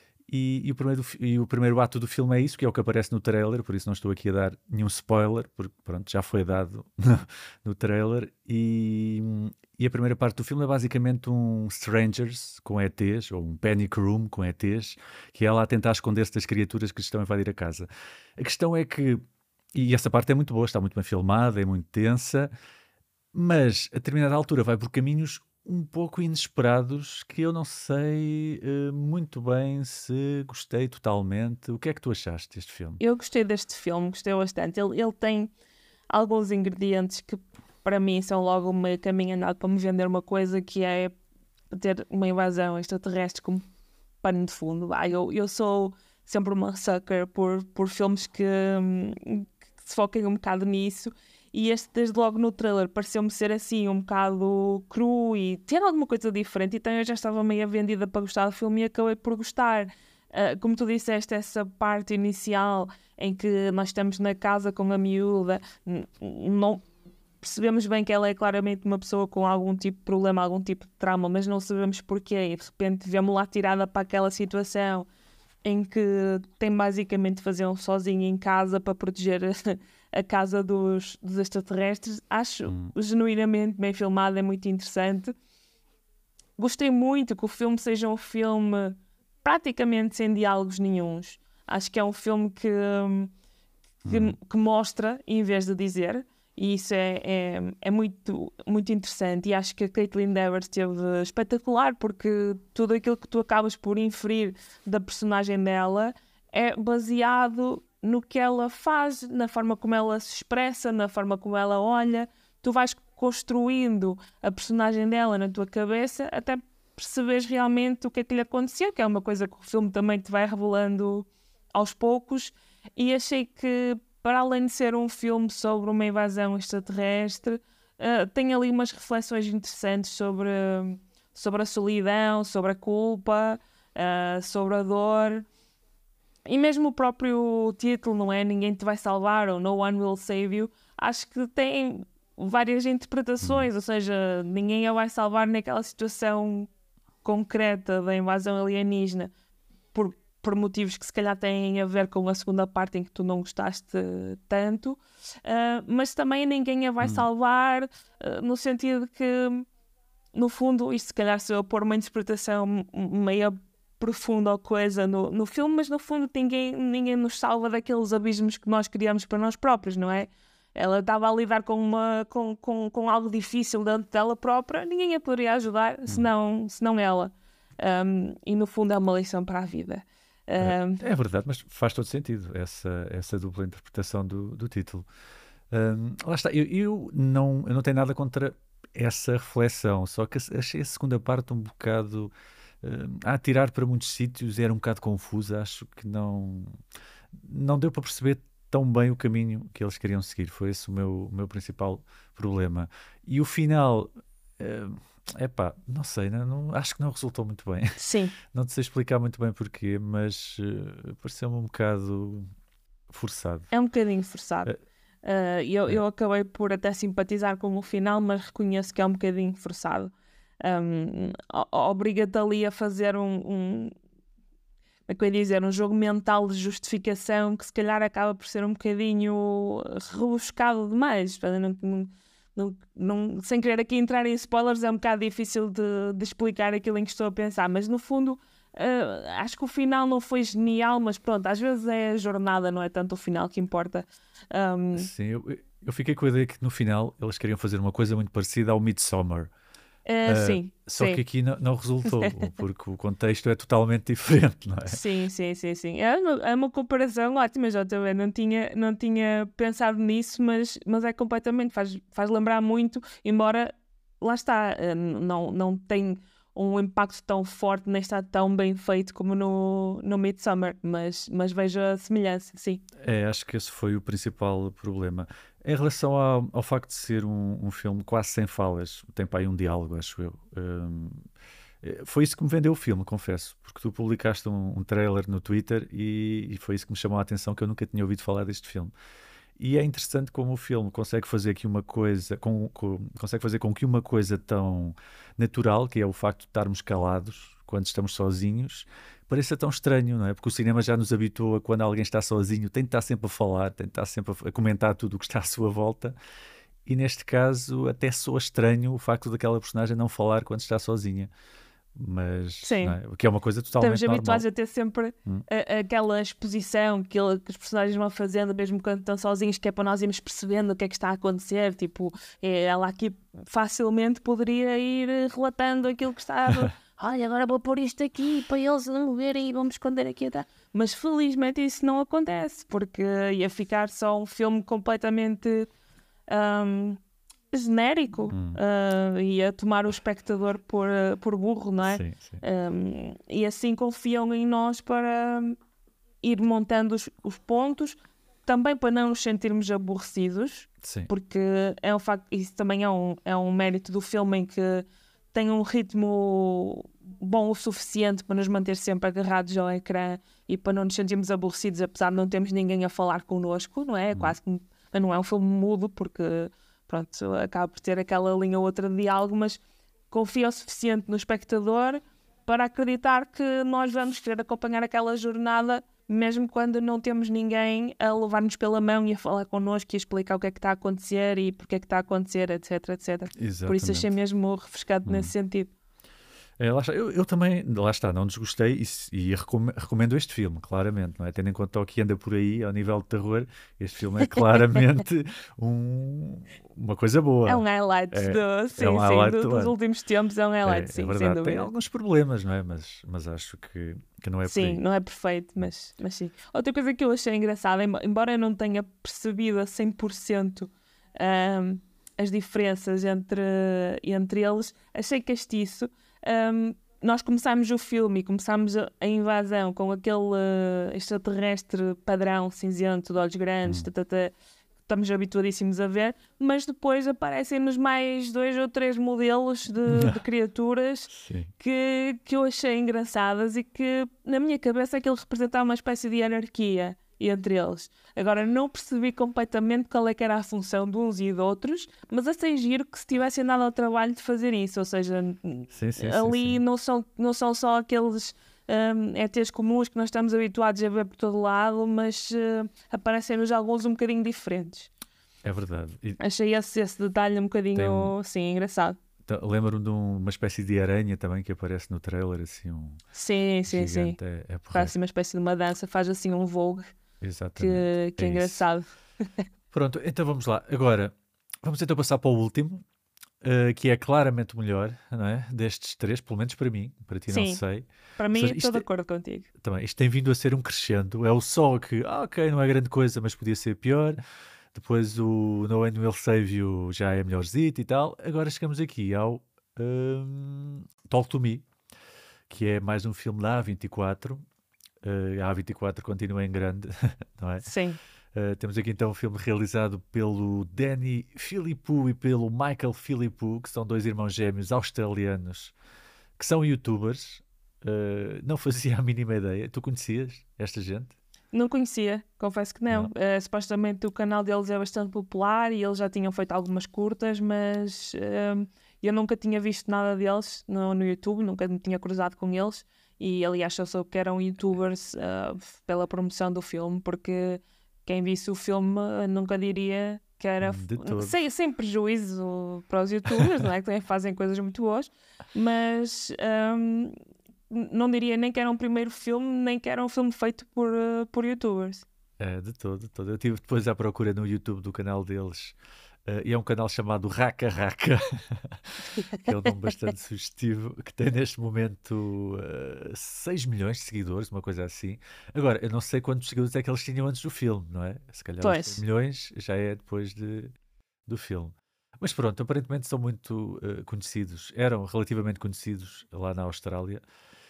Speaker 1: E, e o primeiro, fi- e o primeiro ato do filme é isso, que é o que aparece no trailer, por isso não estou aqui a dar nenhum spoiler, porque pronto, já foi dado no trailer. E, e a primeira parte do filme é basicamente um Strangers com E Ts, ou um Panic Room com E Ts, que é ela a tentar esconder-se das criaturas que estão a invadir a casa. A questão é que, e essa parte é muito boa, está muito bem filmada, é muito tensa, mas a determinada altura vai por caminhos um pouco inesperados que eu não sei eh, muito bem se gostei totalmente. O que é que tu achaste deste filme?
Speaker 2: Eu gostei deste filme, gostei bastante. Ele, ele tem alguns ingredientes que para mim são logo meio caminho andado para me vender uma coisa que é ter uma invasão extraterrestre como pano de fundo. Ah, eu, eu sou sempre uma sucker por, por filmes que, hum, que se foquem um bocado nisso. E este, desde logo no trailer, pareceu-me ser assim um bocado cru e ter alguma coisa diferente. Então eu já estava meio vendida para gostar do filme e acabei por gostar. Ah, como tu disseste, essa parte inicial em que nós estamos na casa com a miúda, n- não percebemos bem que ela é claramente uma pessoa com algum tipo de problema, algum tipo de trauma, mas não sabemos porquê. E de repente vemos-la tirada para aquela situação em que tem basicamente de fazer um sozinho em casa para proteger a casa dos, dos extraterrestres. Acho
Speaker 1: Hum.
Speaker 2: genuinamente bem filmado, é muito interessante. Gostei muito que o filme seja um filme praticamente sem diálogos nenhuns. Acho que é um filme que, hum, que,
Speaker 1: Hum.
Speaker 2: que mostra em vez de dizer, e isso é, é, é muito, muito interessante, e acho que a Caitlin Dever esteve espetacular, porque tudo aquilo que tu acabas por inferir da personagem dela é baseado no que ela faz, na forma como ela se expressa, na forma como ela olha. Tu vais construindo a personagem dela na tua cabeça até perceberes realmente o que é que lhe aconteceu, que é uma coisa que o filme também te vai revelando aos poucos. E achei que, para além de ser um filme sobre uma invasão extraterrestre, uh, tem ali umas reflexões interessantes sobre, sobre a solidão, sobre a culpa, uh, sobre a dor. E mesmo o próprio título, não é? Ninguém te vai salvar, ou No One Will Save You. Acho que tem várias interpretações, ou seja, ninguém a vai salvar naquela situação concreta da invasão alienígena, por, por motivos que se calhar têm a ver com a segunda parte em que tu não gostaste tanto, uh, mas também ninguém a vai
Speaker 1: Hum.
Speaker 2: salvar, uh, no sentido que, no fundo, isto se calhar se eu pôr uma interpretação meio profunda ou coisa no, no filme, mas no fundo ninguém, ninguém nos salva daqueles abismos que nós criamos para nós próprios, não é? Ela estava a lidar com, uma, com, com, com algo difícil dentro dela própria, ninguém a poderia ajudar, senão, senão ela. Um, e no fundo é uma lição para a vida. Um,
Speaker 1: É, é verdade, mas faz todo sentido essa, essa dupla interpretação do, do título. Um, lá está, eu, eu, não, eu não tenho nada contra essa reflexão, só que achei a segunda parte um bocado um, a atirar para muitos sítios, era um bocado confusa, acho que não, não deu para perceber tão bem o caminho que eles queriam seguir, foi esse o meu, o meu principal problema. E o final, é uh, pá, não sei, não, não, acho que não resultou muito bem.
Speaker 2: sim.
Speaker 1: Não te sei explicar muito bem porquê, mas uh, pareceu-me um bocado forçado.
Speaker 2: É um bocadinho forçado. Uh, eu, eu acabei por até simpatizar com o final, mas reconheço que é um bocadinho forçado. Um, obriga-te ali a fazer um, um, como é que eu ia dizer, um jogo mental de justificação que se calhar acaba por ser um bocadinho rebuscado demais. Não, não, não, não, sem querer aqui entrar em spoilers, é um bocado difícil de, de explicar aquilo em que estou a pensar, mas no fundo uh, acho que o final não foi genial, mas pronto, às vezes é a jornada, não é tanto o final que importa. Um...
Speaker 1: Sim, eu, eu fiquei com a ideia que no final eles queriam fazer uma coisa muito parecida ao Midsommar.
Speaker 2: Uh,
Speaker 1: Uh,
Speaker 2: sim,
Speaker 1: só
Speaker 2: sim.
Speaker 1: que aqui não, não resultou, porque o contexto é totalmente diferente, não é?
Speaker 2: Sim, sim, sim, sim. É uma, é uma comparação ótima, já também não tinha, não tinha pensado nisso, mas, mas é completamente, faz, faz lembrar muito, embora, lá está, não, não tem um impacto tão forte, nem está tão bem feito como no, no Midsommar, mas, mas vejo a semelhança, sim.
Speaker 1: É, acho que esse foi o principal problema. Em relação ao, ao facto de ser um, um filme quase sem falas, tem para aí um diálogo, acho eu. Um, foi isso que me vendeu o filme, confesso, porque tu publicaste um, um trailer no Twitter e, e foi isso que me chamou a atenção, que eu nunca tinha ouvido falar deste filme. E é interessante como o filme consegue fazer aqui uma coisa, com, com, consegue fazer com que uma coisa tão natural, que é o facto de estarmos calados quando estamos sozinhos, pareça tão estranho, não é? Porque o cinema já nos habitua, quando alguém está sozinho, tem de estar sempre a falar, tem de estar sempre a comentar tudo o que está à sua volta. E neste caso até soa estranho o facto daquela personagem não falar quando está sozinha. Mas, não é? Que é uma coisa totalmente
Speaker 2: Estamos habituados
Speaker 1: normal.
Speaker 2: a ter sempre
Speaker 1: hum.
Speaker 2: a, aquela exposição que, ele, que os personagens vão fazendo, mesmo quando estão sozinhos, que é para nós irmos percebendo o que é que está a acontecer. Tipo, é, ela aqui facilmente poderia ir relatando aquilo que está. Olha, agora vou pôr isto aqui para eles não verem e vamos esconder aqui atrás. Mas felizmente isso não acontece, porque ia ficar só um filme completamente um, genérico,
Speaker 1: Hum.
Speaker 2: uh, ia tomar o espectador por, por burro, não é?
Speaker 1: Sim, sim.
Speaker 2: Um, e assim confiam em nós para ir montando os, os pontos, também para não nos sentirmos aborrecidos,
Speaker 1: Sim.
Speaker 2: porque é um facto, isso também é um, é um mérito do filme em que tem um ritmo bom o suficiente para nos manter sempre agarrados ao ecrã e para não nos sentirmos aborrecidos, apesar de não termos ninguém a falar connosco, não é? É quase que não é um filme mudo, porque pronto, acaba por ter aquela linha ou outra de diálogo, mas confia o suficiente no espectador para acreditar que nós vamos querer acompanhar aquela jornada, mesmo quando não temos ninguém a levar-nos pela mão e a falar connosco e a explicar o que é que está a acontecer e porque é que está a acontecer, etc, etcétera.
Speaker 1: Exatamente.
Speaker 2: Por isso achei mesmo refrescado
Speaker 1: hum.
Speaker 2: nesse sentido.
Speaker 1: É, lá está. Eu, eu também, lá está, não desgostei e, se- e recome- recomendo este filme, claramente, não é? Tendo em conta o que anda por aí ao nível de terror, este filme é claramente um- uma coisa
Speaker 2: É
Speaker 1: boa.
Speaker 2: um highlight
Speaker 1: É,
Speaker 2: do,
Speaker 1: é
Speaker 2: sim,
Speaker 1: um
Speaker 2: sim,
Speaker 1: highlight
Speaker 2: do-
Speaker 1: do
Speaker 2: dos
Speaker 1: ano.
Speaker 2: últimos tempos, é um highlight,
Speaker 1: É, é
Speaker 2: sim, sem
Speaker 1: verdade. Tem
Speaker 2: dúvida.
Speaker 1: alguns problemas, não é? Mas, mas acho que, que não é por
Speaker 2: Sim,
Speaker 1: aí.
Speaker 2: não é perfeito, mas, mas sim. Outra coisa que eu achei engraçada, embo- embora eu não tenha percebido a cem por cento ahm, as diferenças entre, entre eles, achei castiço. Ahm, nós começámos o filme e começámos a, a invasão com aquele eh, extraterrestre padrão cinzento, de olhos grandes,
Speaker 1: Hum.
Speaker 2: tatata, que estamos habituadíssimos a ver, mas depois aparecem-nos mais dois ou três modelos de, de criaturas
Speaker 1: Sim,
Speaker 2: que, que eu achei engraçadas e que, na minha cabeça, aquilo representava uma espécie de anarquia entre eles. Agora, não percebi completamente qual é que era a função de uns e de outros, mas achei giro que se tivessem dado ao trabalho de fazer isso, ou seja, n-
Speaker 1: sim, sim, sim,
Speaker 2: ali
Speaker 1: sim.
Speaker 2: não são, não são só aqueles hum, E Tês comuns que nós estamos habituados a ver por todo lado, mas eh, aparecem-nos alguns um bocadinho diferentes.
Speaker 1: É verdade. E
Speaker 2: Achei esse, esse detalhe um
Speaker 1: tem um.
Speaker 2: bocadinho, sim, engraçado.
Speaker 1: ta- Lembro-me de um- uma espécie de aranha também que aparece no trailer, assim, um
Speaker 2: Sim, sim, sim.
Speaker 1: gigante. É, é
Speaker 2: Faz assim
Speaker 1: porreiro.
Speaker 2: uma espécie de uma dança, faz assim um vogue
Speaker 1: Exatamente.
Speaker 2: que, que
Speaker 1: É
Speaker 2: é
Speaker 1: isso.
Speaker 2: engraçado.
Speaker 1: Pronto, então vamos lá. Agora, vamos então passar para o último, eh, que é claramente o melhor, não é? Destes três, pelo menos para mim, para ti não
Speaker 2: Sim,
Speaker 1: sei.
Speaker 2: para
Speaker 1: Ou
Speaker 2: mim
Speaker 1: seja,
Speaker 2: estou
Speaker 1: isto,
Speaker 2: de
Speaker 1: é-
Speaker 2: acordo contigo.
Speaker 1: também, isto tem vindo a ser um crescendo. É o sol que, ah, ok, não é grande coisa, mas podia ser pior. Depois o No One Will Save You já é melhorzito e tal. Agora chegamos aqui ao hum, Talk to Me, que é mais um filme da A vinte e quatro. Eh, a A24 continua em grande, não é?
Speaker 2: Sim,
Speaker 1: Uh, temos aqui então um filme realizado pelo Danny Philippou e pelo Michael Philippou, que são dois irmãos gêmeos australianos que são youtubers. Uh, não fazia a mínima ideia. Tu conhecias esta gente?
Speaker 2: não conhecia, confesso que não.
Speaker 1: Não.
Speaker 2: Eh, supostamente o canal deles é bastante popular e eles já tinham feito algumas curtas, mas ehm, eu nunca tinha visto nada deles no, no YouTube, nunca me tinha cruzado com eles. E aliás, eu soube que eram youtubers ah, pela promoção do filme, porque quem visse o filme eh, nunca diria que era, f-
Speaker 1: De todo.
Speaker 2: sem, sem prejuízo para os youtubers, não é? Que também fazem coisas muito boas, mas ahm, n- não diria nem que era um primeiro filme, nem que era um filme feito por, eh, por youtubers.
Speaker 1: É, de todo, de todo. Eu estive depois à procura no YouTube do canal deles. Uh, e é um canal chamado Raka Raka, que é um nome bastante sugestivo, que tem neste momento uh, seis milhões de seguidores, uma coisa assim. Agora, eu não sei quantos seguidores é que eles tinham antes do filme, não é? Se calhar os seis
Speaker 2: Pois,
Speaker 1: milhões já é depois de, do filme. Mas pronto, aparentemente são muito uh, conhecidos, eram relativamente conhecidos lá na Austrália.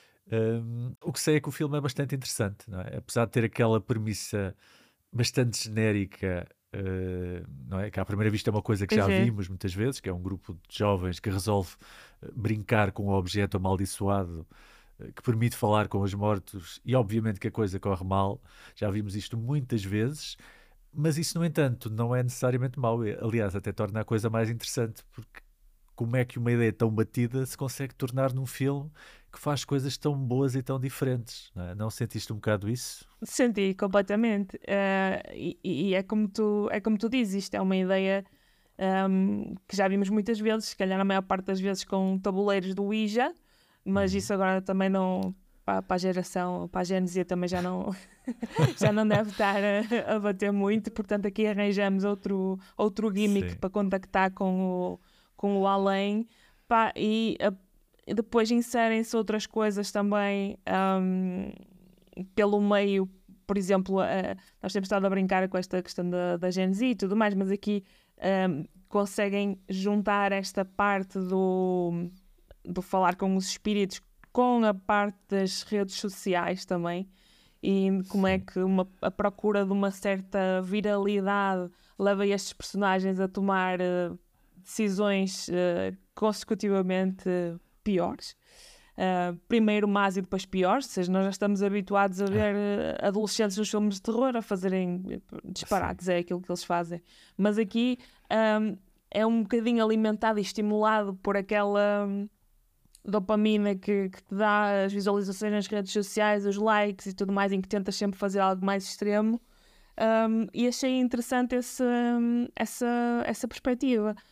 Speaker 1: Um, o que sei é que o filme é bastante interessante, não é? Apesar de ter aquela premissa bastante genérica, eh, não é? Que à primeira vista é uma coisa que já
Speaker 2: uhum,
Speaker 1: vimos muitas vezes, que é um grupo de jovens que resolve eh, brincar com um objeto amaldiçoado eh, que permite falar com os mortos e obviamente que a coisa corre mal. Já vimos isto muitas vezes, mas isso, no entanto, não é necessariamente mau. E, aliás, até torna a coisa mais interessante, porque como é que uma ideia tão batida se consegue tornar num filme que faz coisas tão boas e tão diferentes, não é? Não sentiste um bocado isso?
Speaker 2: senti completamente. Eh, e, e é como tu, é como tu dizes, isto é uma ideia ahm, que já vimos muitas vezes, se calhar a maior parte das vezes com tabuleiros do Ouija, mas
Speaker 1: Uhum.
Speaker 2: isso agora também não, para, para a geração, para a Gen Z também já não, já não deve estar a, a bater muito, portanto aqui arranjamos outro, outro gimmick
Speaker 1: Sim.
Speaker 2: para contactar com o, com o além, pá, e, a- e depois inserem-se outras coisas também ahm, pelo meio, por exemplo, a- nós temos estado a brincar com esta questão da, da Gen Z e tudo mais, mas aqui ahm, conseguem juntar esta parte do, do falar com os espíritos com a parte das redes sociais também, e como é
Speaker 1: Sim.
Speaker 2: que uma, a procura de uma certa viralidade leva estes personagens a tomar eh, decisões eh, consecutivamente piores. Uh, primeiro más e depois piores, ou seja, nós já estamos habituados a ver uh, adolescentes nos filmes de terror a fazerem eh,
Speaker 1: Sim.
Speaker 2: disparates, é aquilo que eles fazem. Mas aqui um, é um bocadinho alimentado e estimulado por aquela hum, dopamina que, que te dá as visualizações nas redes sociais, os likes e tudo mais, em que tentas sempre fazer algo mais extremo. Um, e achei interessante esse, hum, essa, essa perspectiva.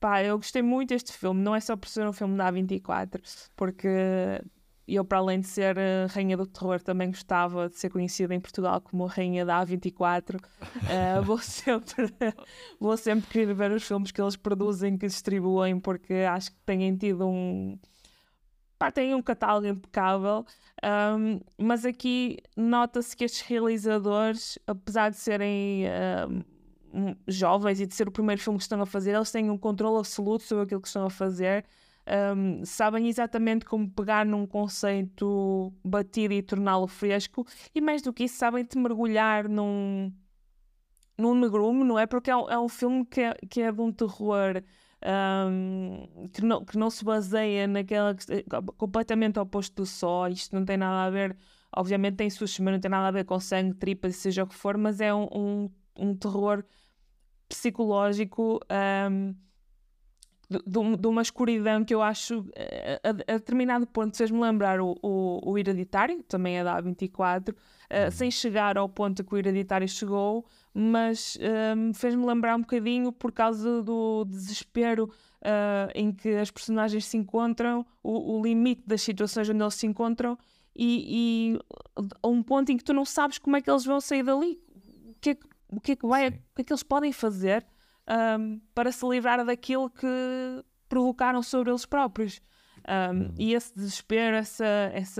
Speaker 2: Pá, eu gostei muito deste filme, não é só por ser um filme da A vinte e quatro, porque eu, para além de ser a rainha do terror, também gostava de ser conhecida em Portugal como a rainha da A vinte e quatro. Uh, vou sempre vou sempre querer ver os filmes que eles produzem, que distribuem, porque acho que têm tido um... Pá, têm um catálogo impecável. Um, mas aqui nota-se que estes realizadores, apesar de serem um, jovens e de ser o primeiro filme que estão a fazer, eles têm um controle absoluto sobre aquilo que estão a fazer. Um, sabem exatamente como pegar num conceito batido e torná-lo fresco, e mais do que isso, sabem te mergulhar num, num negrume, não é? Porque é um, é um filme que é, que é de um terror um, que, não, que não se baseia naquela completamente oposto do só. Isto não tem nada a ver, obviamente tem sushi, mas não tem nada a ver com sangue, tripas, seja o que for, mas é um, um, um terror psicológico, um, de, de uma escuridão que eu acho a, a, a determinado ponto fez-me lembrar o, o, o Hereditário, também é da A vinte e quatro, uh, sem chegar ao ponto que o Hereditário chegou, mas um, fez-me lembrar um bocadinho por causa do desespero uh, em que as personagens se encontram, o, o limite das situações onde eles se encontram, e, e a um ponto em que tu não sabes como é que eles vão sair dali, o que é que, o que, é que, vai, o que é que eles podem fazer Um, para se livrar daquilo que provocaram sobre eles próprios. Um, uhum. E esse desespero, essa, essa,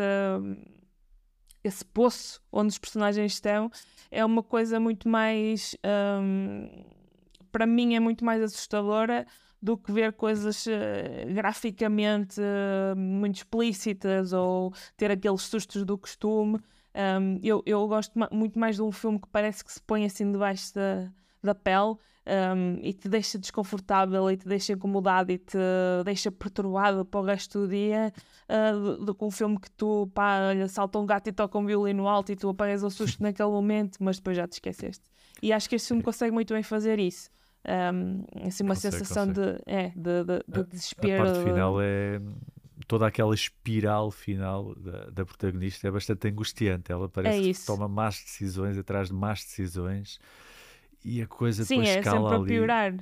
Speaker 2: esse poço onde os personagens estão, é uma coisa muito mais, um, para mim, é muito mais assustadora do que ver coisas uh, graficamente uh, muito explícitas ou ter aqueles sustos do costume. Um, eu, eu gosto ma- muito mais de um filme que parece que se põe assim debaixo da, da pele. Um, e te deixa desconfortável e te deixa incomodado e te deixa perturbado para o resto do dia, uh, do, do que um filme que tu, pá, olha, salta um gato e toca um violino alto e tu apanhas o susto naquele momento, mas depois já te esqueceste. E acho que este filme consegue muito bem fazer isso. Um, assim, uma
Speaker 1: consegue,
Speaker 2: sensação
Speaker 1: consegue.
Speaker 2: De, é, de, de, de
Speaker 1: a,
Speaker 2: desespero.
Speaker 1: A parte final é... Toda aquela espiral final da, da protagonista é bastante angustiante. Ela parece
Speaker 2: é
Speaker 1: que toma más decisões atrás de más decisões. E a coisa
Speaker 2: Sim,
Speaker 1: depois
Speaker 2: é
Speaker 1: escala
Speaker 2: sempre a
Speaker 1: ali.
Speaker 2: piorar.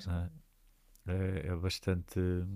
Speaker 1: É, é bastante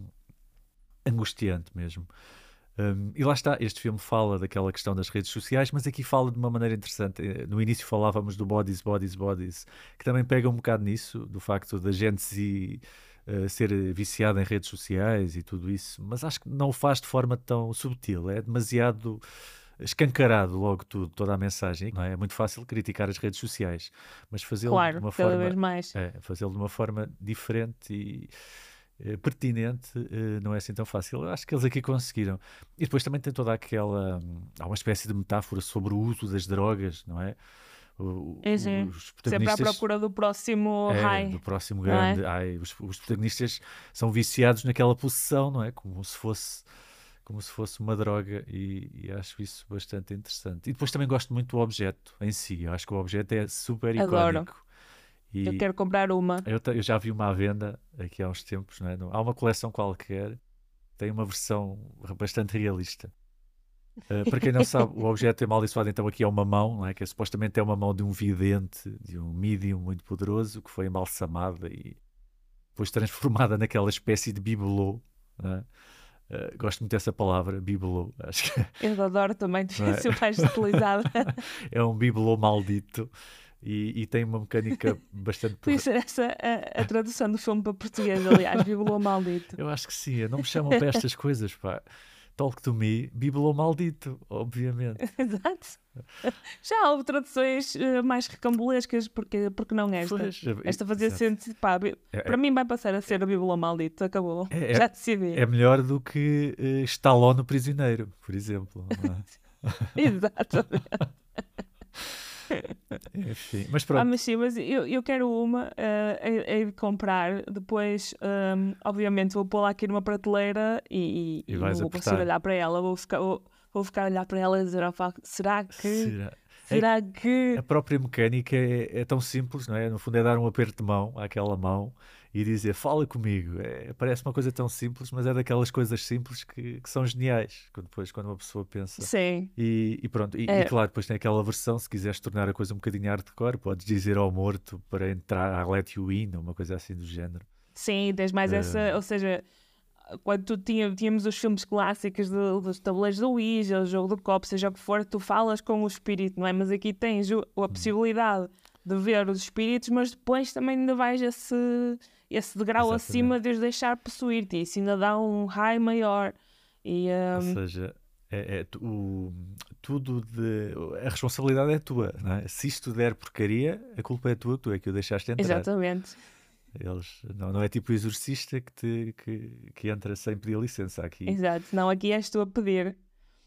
Speaker 1: angustiante mesmo. Um, e lá está, este filme fala daquela questão das redes sociais, mas aqui fala de uma maneira interessante. No início falávamos do bodies, bodies, bodies, que também pega um bocado nisso, do facto da gente se, uh, ser viciada em redes sociais e tudo isso, mas acho que não o faz de forma tão subtil, é demasiado escancarado logo tudo, toda a mensagem, não é? É muito fácil criticar as redes sociais, mas fazê-lo
Speaker 2: Claro,
Speaker 1: de uma
Speaker 2: cada
Speaker 1: forma,
Speaker 2: vez mais.
Speaker 1: é, fazê-lo de uma forma diferente e eh, pertinente, eh, não é assim tão fácil. Eu acho que eles aqui conseguiram. E depois também tem toda aquela, há uma espécie de metáfora sobre o uso das drogas, não é? O,
Speaker 2: É, sim.
Speaker 1: os
Speaker 2: Sempre à
Speaker 1: protagonistas
Speaker 2: procura do próximo
Speaker 1: é,
Speaker 2: high,
Speaker 1: do próximo
Speaker 2: não é?
Speaker 1: grande ai, os, os protagonistas são viciados naquela possessão, não é? Como se fosse como se fosse uma droga, e, e acho isso bastante interessante. E depois também gosto muito do objeto em si. Eu acho que o objeto é super
Speaker 2: Adoro.
Speaker 1: icónico. E
Speaker 2: Eu quero comprar uma.
Speaker 1: eu, te- eu já vi uma à venda aqui há uns tempos, não é? Há uma coleção qualquer, tem uma versão bastante realista. Uh, para quem não sabe, o objeto amaldiçoado então aqui é uma mão, não é? Que é, supostamente é uma mão de um vidente, de um medium muito poderoso, que foi embalsamada e depois transformada naquela espécie de bibelô, não é? Uh, gosto muito dessa palavra, bibelô. Acho que
Speaker 2: Eu adoro também, devia
Speaker 1: não é?
Speaker 2: ser mais utilizada.
Speaker 1: É um bibelô maldito e, e tem uma mecânica bastante
Speaker 2: Podia
Speaker 1: porra-
Speaker 2: ser essa a, a tradução do filme para português, aliás, Bibelô Maldito.
Speaker 1: Eu acho que sim, não me chamam para estas coisas, pá. Talk to me, bibelô maldito, obviamente.
Speaker 2: Exato. Já houve traduções uh, mais recambulescas, porque, porque não esta?
Speaker 1: Pois,
Speaker 2: Esta fazia
Speaker 1: exato.
Speaker 2: sentido, pá, bi-
Speaker 1: É,
Speaker 2: para mim vai passar a ser a Bibelô Maldito, acabou.
Speaker 1: é,
Speaker 2: Já
Speaker 1: é,
Speaker 2: decidi.
Speaker 1: é melhor do que uh, Stallone no Prisioneiro, por exemplo. Não é?
Speaker 2: Exatamente.
Speaker 1: Enfim, mas
Speaker 2: Ah,
Speaker 1: pronto.
Speaker 2: mas sim, mas eu, eu quero uma, uh, hei, hei de comprar, depois, um, obviamente, vou pô-la aqui numa prateleira e,
Speaker 1: E
Speaker 2: e, e
Speaker 1: vais
Speaker 2: não vou conseguir
Speaker 1: apertar.
Speaker 2: olhar para ela, vou ficar, vou, vou ficar a olhar para ela e dizer, "Oh, fuck, será que,
Speaker 1: Será?
Speaker 2: será
Speaker 1: É
Speaker 2: que...
Speaker 1: a própria mecânica é, é tão simples, não é? No fundo é dar um aperto de mão àquela mão e dizer, fala comigo. É, parece uma coisa tão simples, mas é daquelas coisas simples que, que são geniais, quando, depois quando uma pessoa pensa.
Speaker 2: Sim,
Speaker 1: E, e pronto, e, e
Speaker 2: é,
Speaker 1: claro, depois tem aquela versão, se quiseres tornar a coisa um bocadinho hardcore, podes dizer ao morto para entrar, a let you in, ou uma coisa assim do género.
Speaker 2: Sim, tens mais essa,
Speaker 1: Uh,
Speaker 2: ou seja, quando tu tinha, tínhamos os filmes clássicos de- dos tabuleiros do Ouija, o jogo do copo, seja o que for, tu falas com o espírito, não é? Mas aqui tens o- a
Speaker 1: hum,
Speaker 2: possibilidade de ver os espíritos, mas depois também ainda vais esse, esse degrau acima
Speaker 1: exatamente.
Speaker 2: de os deixar possuir-te, e isso ainda dá um high maior. E,
Speaker 1: Ou
Speaker 2: hum,
Speaker 1: seja, é, é tu- o, tudo de. A responsabilidade é tua, não é? Se isto der porcaria, a culpa é tua, tu é que o deixaste entrar.
Speaker 2: exatamente,
Speaker 1: Eles, não, não é tipo o exorcista que, te, que, que entra sem pedir licença aqui.
Speaker 2: exato. Não, aqui és tu a pedir.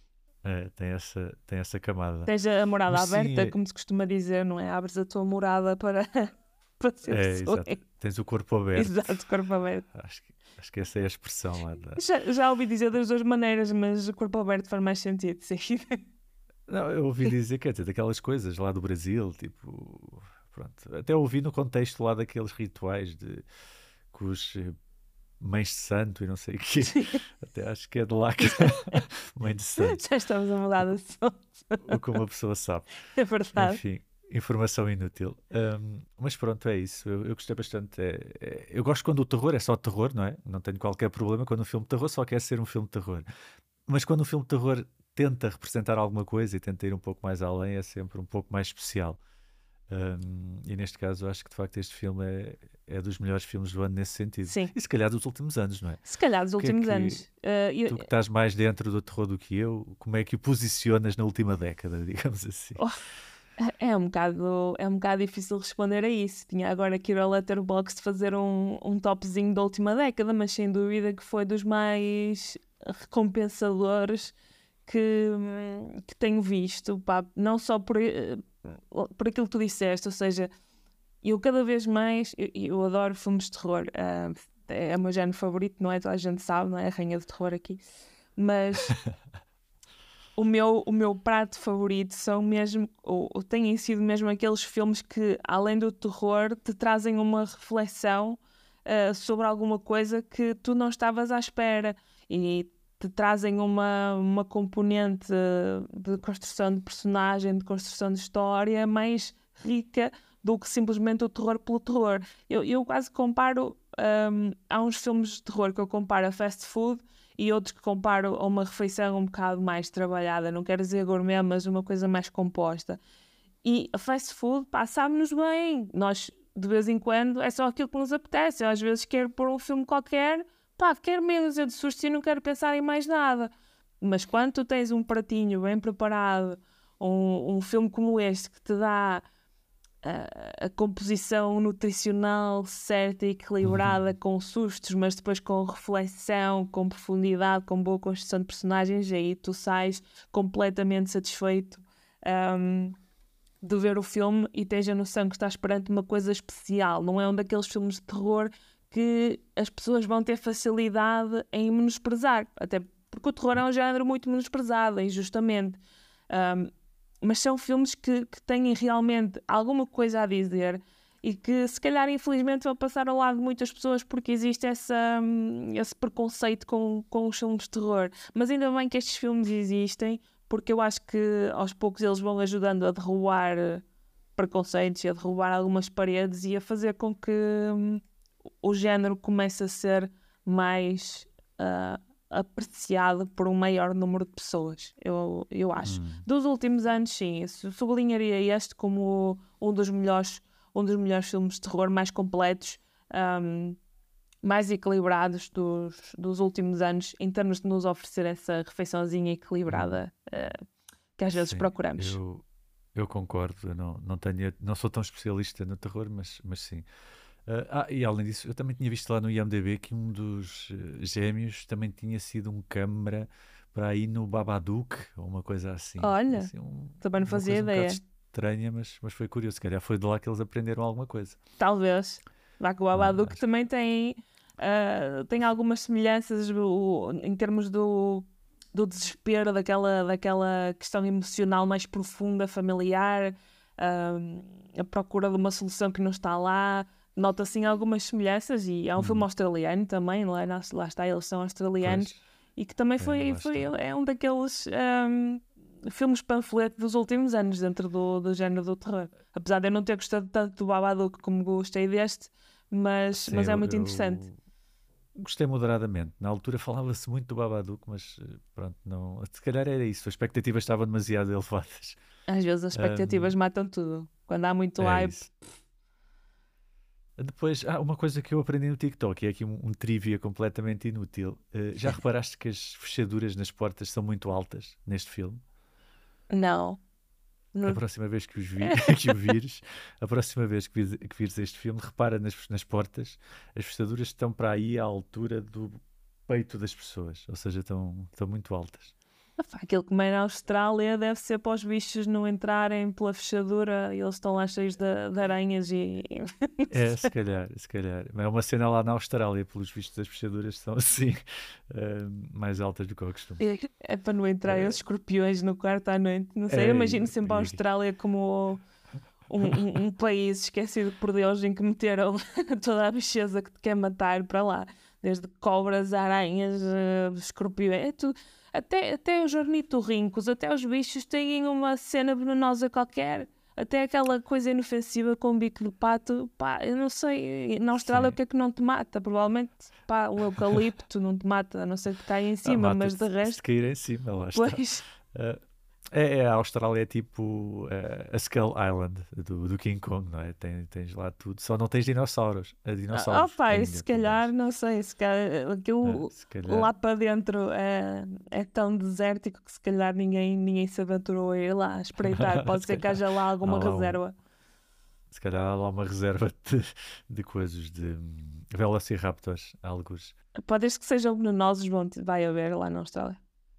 Speaker 1: É, tem essa, tem essa camada.
Speaker 2: Tens a morada
Speaker 1: Mas sim,
Speaker 2: aberta,
Speaker 1: é,
Speaker 2: como se costuma dizer, não é? Abres a tua morada para, para ser
Speaker 1: é
Speaker 2: pessoa.
Speaker 1: exato. Tens o corpo aberto.
Speaker 2: Exato, corpo aberto.
Speaker 1: Acho que, acho que essa é a expressão lá da.
Speaker 2: Já, já ouvi dizer das duas maneiras, mas o corpo aberto faz mais sentido, sim.
Speaker 1: Não, eu ouvi dizer, quer dizer, daquelas coisas lá do Brasil, tipo. Pronto. Até ouvi no contexto lá daqueles rituais de com os eh, mães de santo e não sei o quê.
Speaker 2: Sim.
Speaker 1: Até acho que é de lá que mãe de santo.
Speaker 2: Já estamos a mudar de assunto.
Speaker 1: O que uma pessoa sabe.
Speaker 2: É verdade.
Speaker 1: Enfim, informação inútil. Ahm, mas pronto, é isso. Eu, eu gostei bastante. É- é- eu gosto quando o terror é só terror, não é? Não tenho qualquer problema quando um filme de terror só quer ser um filme de terror. Mas quando um filme de terror tenta representar alguma coisa e tenta ir um pouco mais além, é sempre um pouco mais especial. Ahm, e neste caso, eu acho que de facto este filme é, é dos melhores filmes do ano nesse sentido.
Speaker 2: Sim.
Speaker 1: E se calhar dos últimos anos, não é?
Speaker 2: Se calhar dos
Speaker 1: O que é
Speaker 2: últimos
Speaker 1: que
Speaker 2: anos. Uh, eu-
Speaker 1: tu que estás mais dentro do terror do que eu, como é que o posicionas na última década, digamos assim?
Speaker 2: oh, é um bocado, é um bocado difícil responder a isso. Tinha agora que ir ao Letterboxd fazer um, um topzinho da última década, mas sem dúvida que foi dos mais recompensadores que, hum, que tenho visto. Pá, não só por, eh, por aquilo que tu disseste, ou seja, eu cada vez mais, eu, eu adoro filmes de terror. ah, é o meu género favorito, não é? Toda a gente sabe, não é? A rainha do terror aqui. Mas o meu, o meu prato favorito são mesmo, ou, ou têm sido mesmo aqueles filmes que, além do terror, te trazem uma reflexão ah, sobre alguma coisa que tu não estavas à espera e te trazem uma, uma componente ah, de construção de personagem, de construção de história mais rica do que simplesmente o terror pelo terror. Eu, eu quase comparo, ahm, há uns filmes de terror que eu comparo a fast food e outros que comparo a uma refeição um bocado mais trabalhada, não quero dizer gourmet, mas uma coisa mais composta. E a fast food, pá, sabe-nos bem. Nós, de vez em quando, é só aquilo que nos apetece. Eu, às vezes, quero pôr um filme qualquer, pá, quero menos eu de susto e não quero pensar em mais nada. Mas quando tu tens um pratinho bem preparado, um, um filme como este, que te dá a, a composição nutricional certa e equilibrada, com sustos, mas depois com reflexão, com profundidade, com boa construção de personagens, aí tu sais completamente satisfeito um, de ver o filme e tens a noção que estás perante uma coisa especial. Não é um daqueles filmes de terror que as pessoas vão ter facilidade em menosprezar, até porque o terror é um género muito menosprezado, injustamente. Um, mas são filmes que, que têm realmente alguma coisa a dizer e que se calhar infelizmente vão passar ao lado de muitas pessoas porque existe essa, hum, esse preconceito com, com os filmes de terror. Mas ainda bem que estes filmes existem, porque eu acho que aos poucos eles vão ajudando a derrubar eh, preconceitos e a derrubar algumas paredes e a fazer com que hum, o género comece a ser mais ah, apreciado por um maior número de pessoas, eu, eu acho.
Speaker 1: Hum,
Speaker 2: Dos últimos anos, sim, su- sublinharia este como um dos melhores, um dos melhores filmes de terror mais completos, ahm, mais equilibrados dos, dos últimos anos, em termos de nos oferecer essa refeiçãozinha
Speaker 1: hum.
Speaker 2: equilibrada eh, que às vezes
Speaker 1: Sim,
Speaker 2: procuramos.
Speaker 1: eu, eu concordo. Eu não, não, tenho, não sou tão especialista no terror, mas, mas sim. Ah, ah, e além disso, eu também tinha visto lá no I M D B que um dos eh, gêmeos também tinha sido um câmara para ir no Babadook, ou uma coisa assim.
Speaker 2: Olha,
Speaker 1: Assim, um-
Speaker 2: também não
Speaker 1: uma
Speaker 2: fazia
Speaker 1: coisa um bocado
Speaker 2: ideia.
Speaker 1: estranha, mas, mas foi curioso. Se calhar foi de lá que eles aprenderam alguma coisa.
Speaker 2: Talvez. Lá que o
Speaker 1: Não é?
Speaker 2: Babadook
Speaker 1: Acho
Speaker 2: também tem, ah, tem algumas semelhanças o- em termos do, do desespero, daquela, daquela questão emocional mais profunda, familiar, ah, a procura de uma solução que não está lá. Nota-se assim algumas semelhanças e é um filme
Speaker 1: Hum,
Speaker 2: australiano também, lá, lá está, eles são australianos
Speaker 1: pois,
Speaker 2: e que também
Speaker 1: é,
Speaker 2: foi,
Speaker 1: lá
Speaker 2: foi
Speaker 1: está.
Speaker 2: é um daqueles ahm, filmes panfleto dos últimos anos dentro do, do género do terror. Apesar de eu não ter gostado tanto do Babadook como gostei deste, mas,
Speaker 1: Sim,
Speaker 2: mas é
Speaker 1: eu,
Speaker 2: muito interessante.
Speaker 1: eu gostei moderadamente. Na altura falava-se muito do Babadook, mas eh, pronto, não, se calhar era isso. As expectativas estavam demasiado elevadas.
Speaker 2: Às vezes as
Speaker 1: Ahm,
Speaker 2: expectativas matam tudo. Quando há muito
Speaker 1: é
Speaker 2: hype,
Speaker 1: isso. Depois, ah, uma coisa que eu aprendi no TikTok, e é aqui um, um trivia completamente inútil. Eh, já reparaste que as fechaduras nas portas são muito altas neste filme?
Speaker 2: não.
Speaker 1: A
Speaker 2: Não-
Speaker 1: próxima vez que, os vi, que o vires, a próxima vez que vires, que vires este filme, repara nas, nas portas, as fechaduras estão para aí à altura do peito das pessoas, ou seja, estão, estão muito altas.
Speaker 2: Epá, aquilo que meio na Austrália deve ser para os bichos não entrarem pela fechadura e eles estão lá cheios de, de aranhas e.
Speaker 1: É, se calhar, se calhar. Mas é uma cena lá na Austrália, pelos vistos, as fechaduras são assim, eh, mais altas do que o costume.
Speaker 2: É é para não entrar
Speaker 1: Eh,
Speaker 2: esses escorpiões no quarto à noite. Não sei, eu
Speaker 1: é,
Speaker 2: imagino
Speaker 1: e-
Speaker 2: sempre a
Speaker 1: e-
Speaker 2: Austrália como um, um- um país esquecido por Deus em que meteram toda a bicheza que te quer matar para lá. Desde cobras, aranhas, eh, escorpiões, é tudo. Até, até os ornitorrincos, até os bichos têm uma cena venenosa qualquer. Até aquela coisa inofensiva com um bico de pato, pá, eu não sei, na Austrália o
Speaker 1: sim.
Speaker 2: que é que não te mata? Provavelmente, pá, o eucalipto não te mata, a não ser que caia em
Speaker 1: Ah,
Speaker 2: cima, mas
Speaker 1: mata-te
Speaker 2: de
Speaker 1: se te
Speaker 2: resto,
Speaker 1: cair em cima, lá está.
Speaker 2: pois.
Speaker 1: Eh, É, é, a Austrália é tipo eh, a Skull Island do, do King Kong, não é? Tem, tens lá tudo, só não tens dinossauros, a
Speaker 2: Ah,
Speaker 1: dinossauros
Speaker 2: opa, e
Speaker 1: ainda,
Speaker 2: se
Speaker 1: pelo
Speaker 2: calhar,
Speaker 1: menos.
Speaker 2: não sei, se calhar,
Speaker 1: Ah,
Speaker 2: aquilo
Speaker 1: se calhar,
Speaker 2: lá para dentro é, é tão desértico que se calhar ninguém, ninguém se aventurou a ir lá a espreitar. Pode
Speaker 1: se
Speaker 2: ser que
Speaker 1: calhar
Speaker 2: haja lá
Speaker 1: há
Speaker 2: alguma
Speaker 1: lá, um-
Speaker 2: reserva.
Speaker 1: se calhar há lá uma reserva de, de coisas, de hum, Velociraptors, alguns.
Speaker 2: Pode ser que sejam venenosos, vão, vai haver lá na Austrália.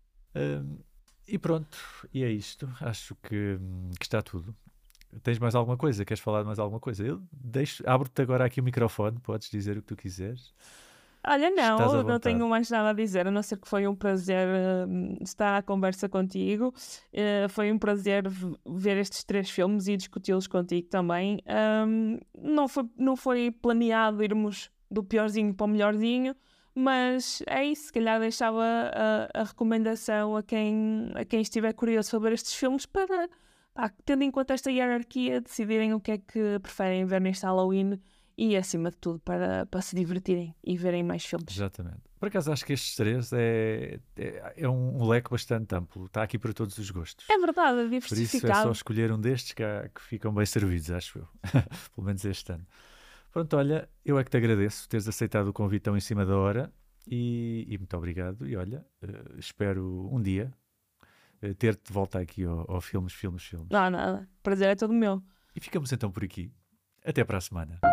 Speaker 1: Hum, e pronto, e é isto. Acho que, hum, que está tudo. Tens mais alguma coisa? Queres falar de mais alguma coisa? Eu deixo, abro-te agora aqui o microfone, podes dizer o que tu quiseres.
Speaker 2: Olha,
Speaker 1: Estás
Speaker 2: não,
Speaker 1: à
Speaker 2: eu não
Speaker 1: vontade.
Speaker 2: tenho mais nada a dizer, a não ser que foi um prazer hum, estar à conversa contigo. Eh, foi um prazer v- ver estes três filmes e discuti-los contigo também. Hum, não foi, não foi planeado irmos do piorzinho para o melhorzinho, mas é isso. Se calhar deixava a, a recomendação a quem, a quem estiver curioso sobre estes filmes para, pá, tendo em conta esta hierarquia, decidirem o que é que preferem ver neste Halloween e, acima de tudo, para, para se divertirem e verem mais filmes.
Speaker 1: Exatamente. Por acaso acho que estes três é, é, é um, um leque bastante amplo. Está aqui para todos os gostos.
Speaker 2: É verdade, é
Speaker 1: Por isso é só
Speaker 2: diversificado.
Speaker 1: escolher um destes que, há- que ficam bem servidos, acho eu. Pelo menos este ano. Pronto, olha, eu é que te agradeço teres aceitado o convite tão em cima da hora e, e muito obrigado. E olha, eh, espero um dia eh, ter-te de volta aqui ao, ao Filmes, Filmes, Filmes.
Speaker 2: Não há nada. Prazer é todo meu.
Speaker 1: E ficamos então por aqui. Até para a semana.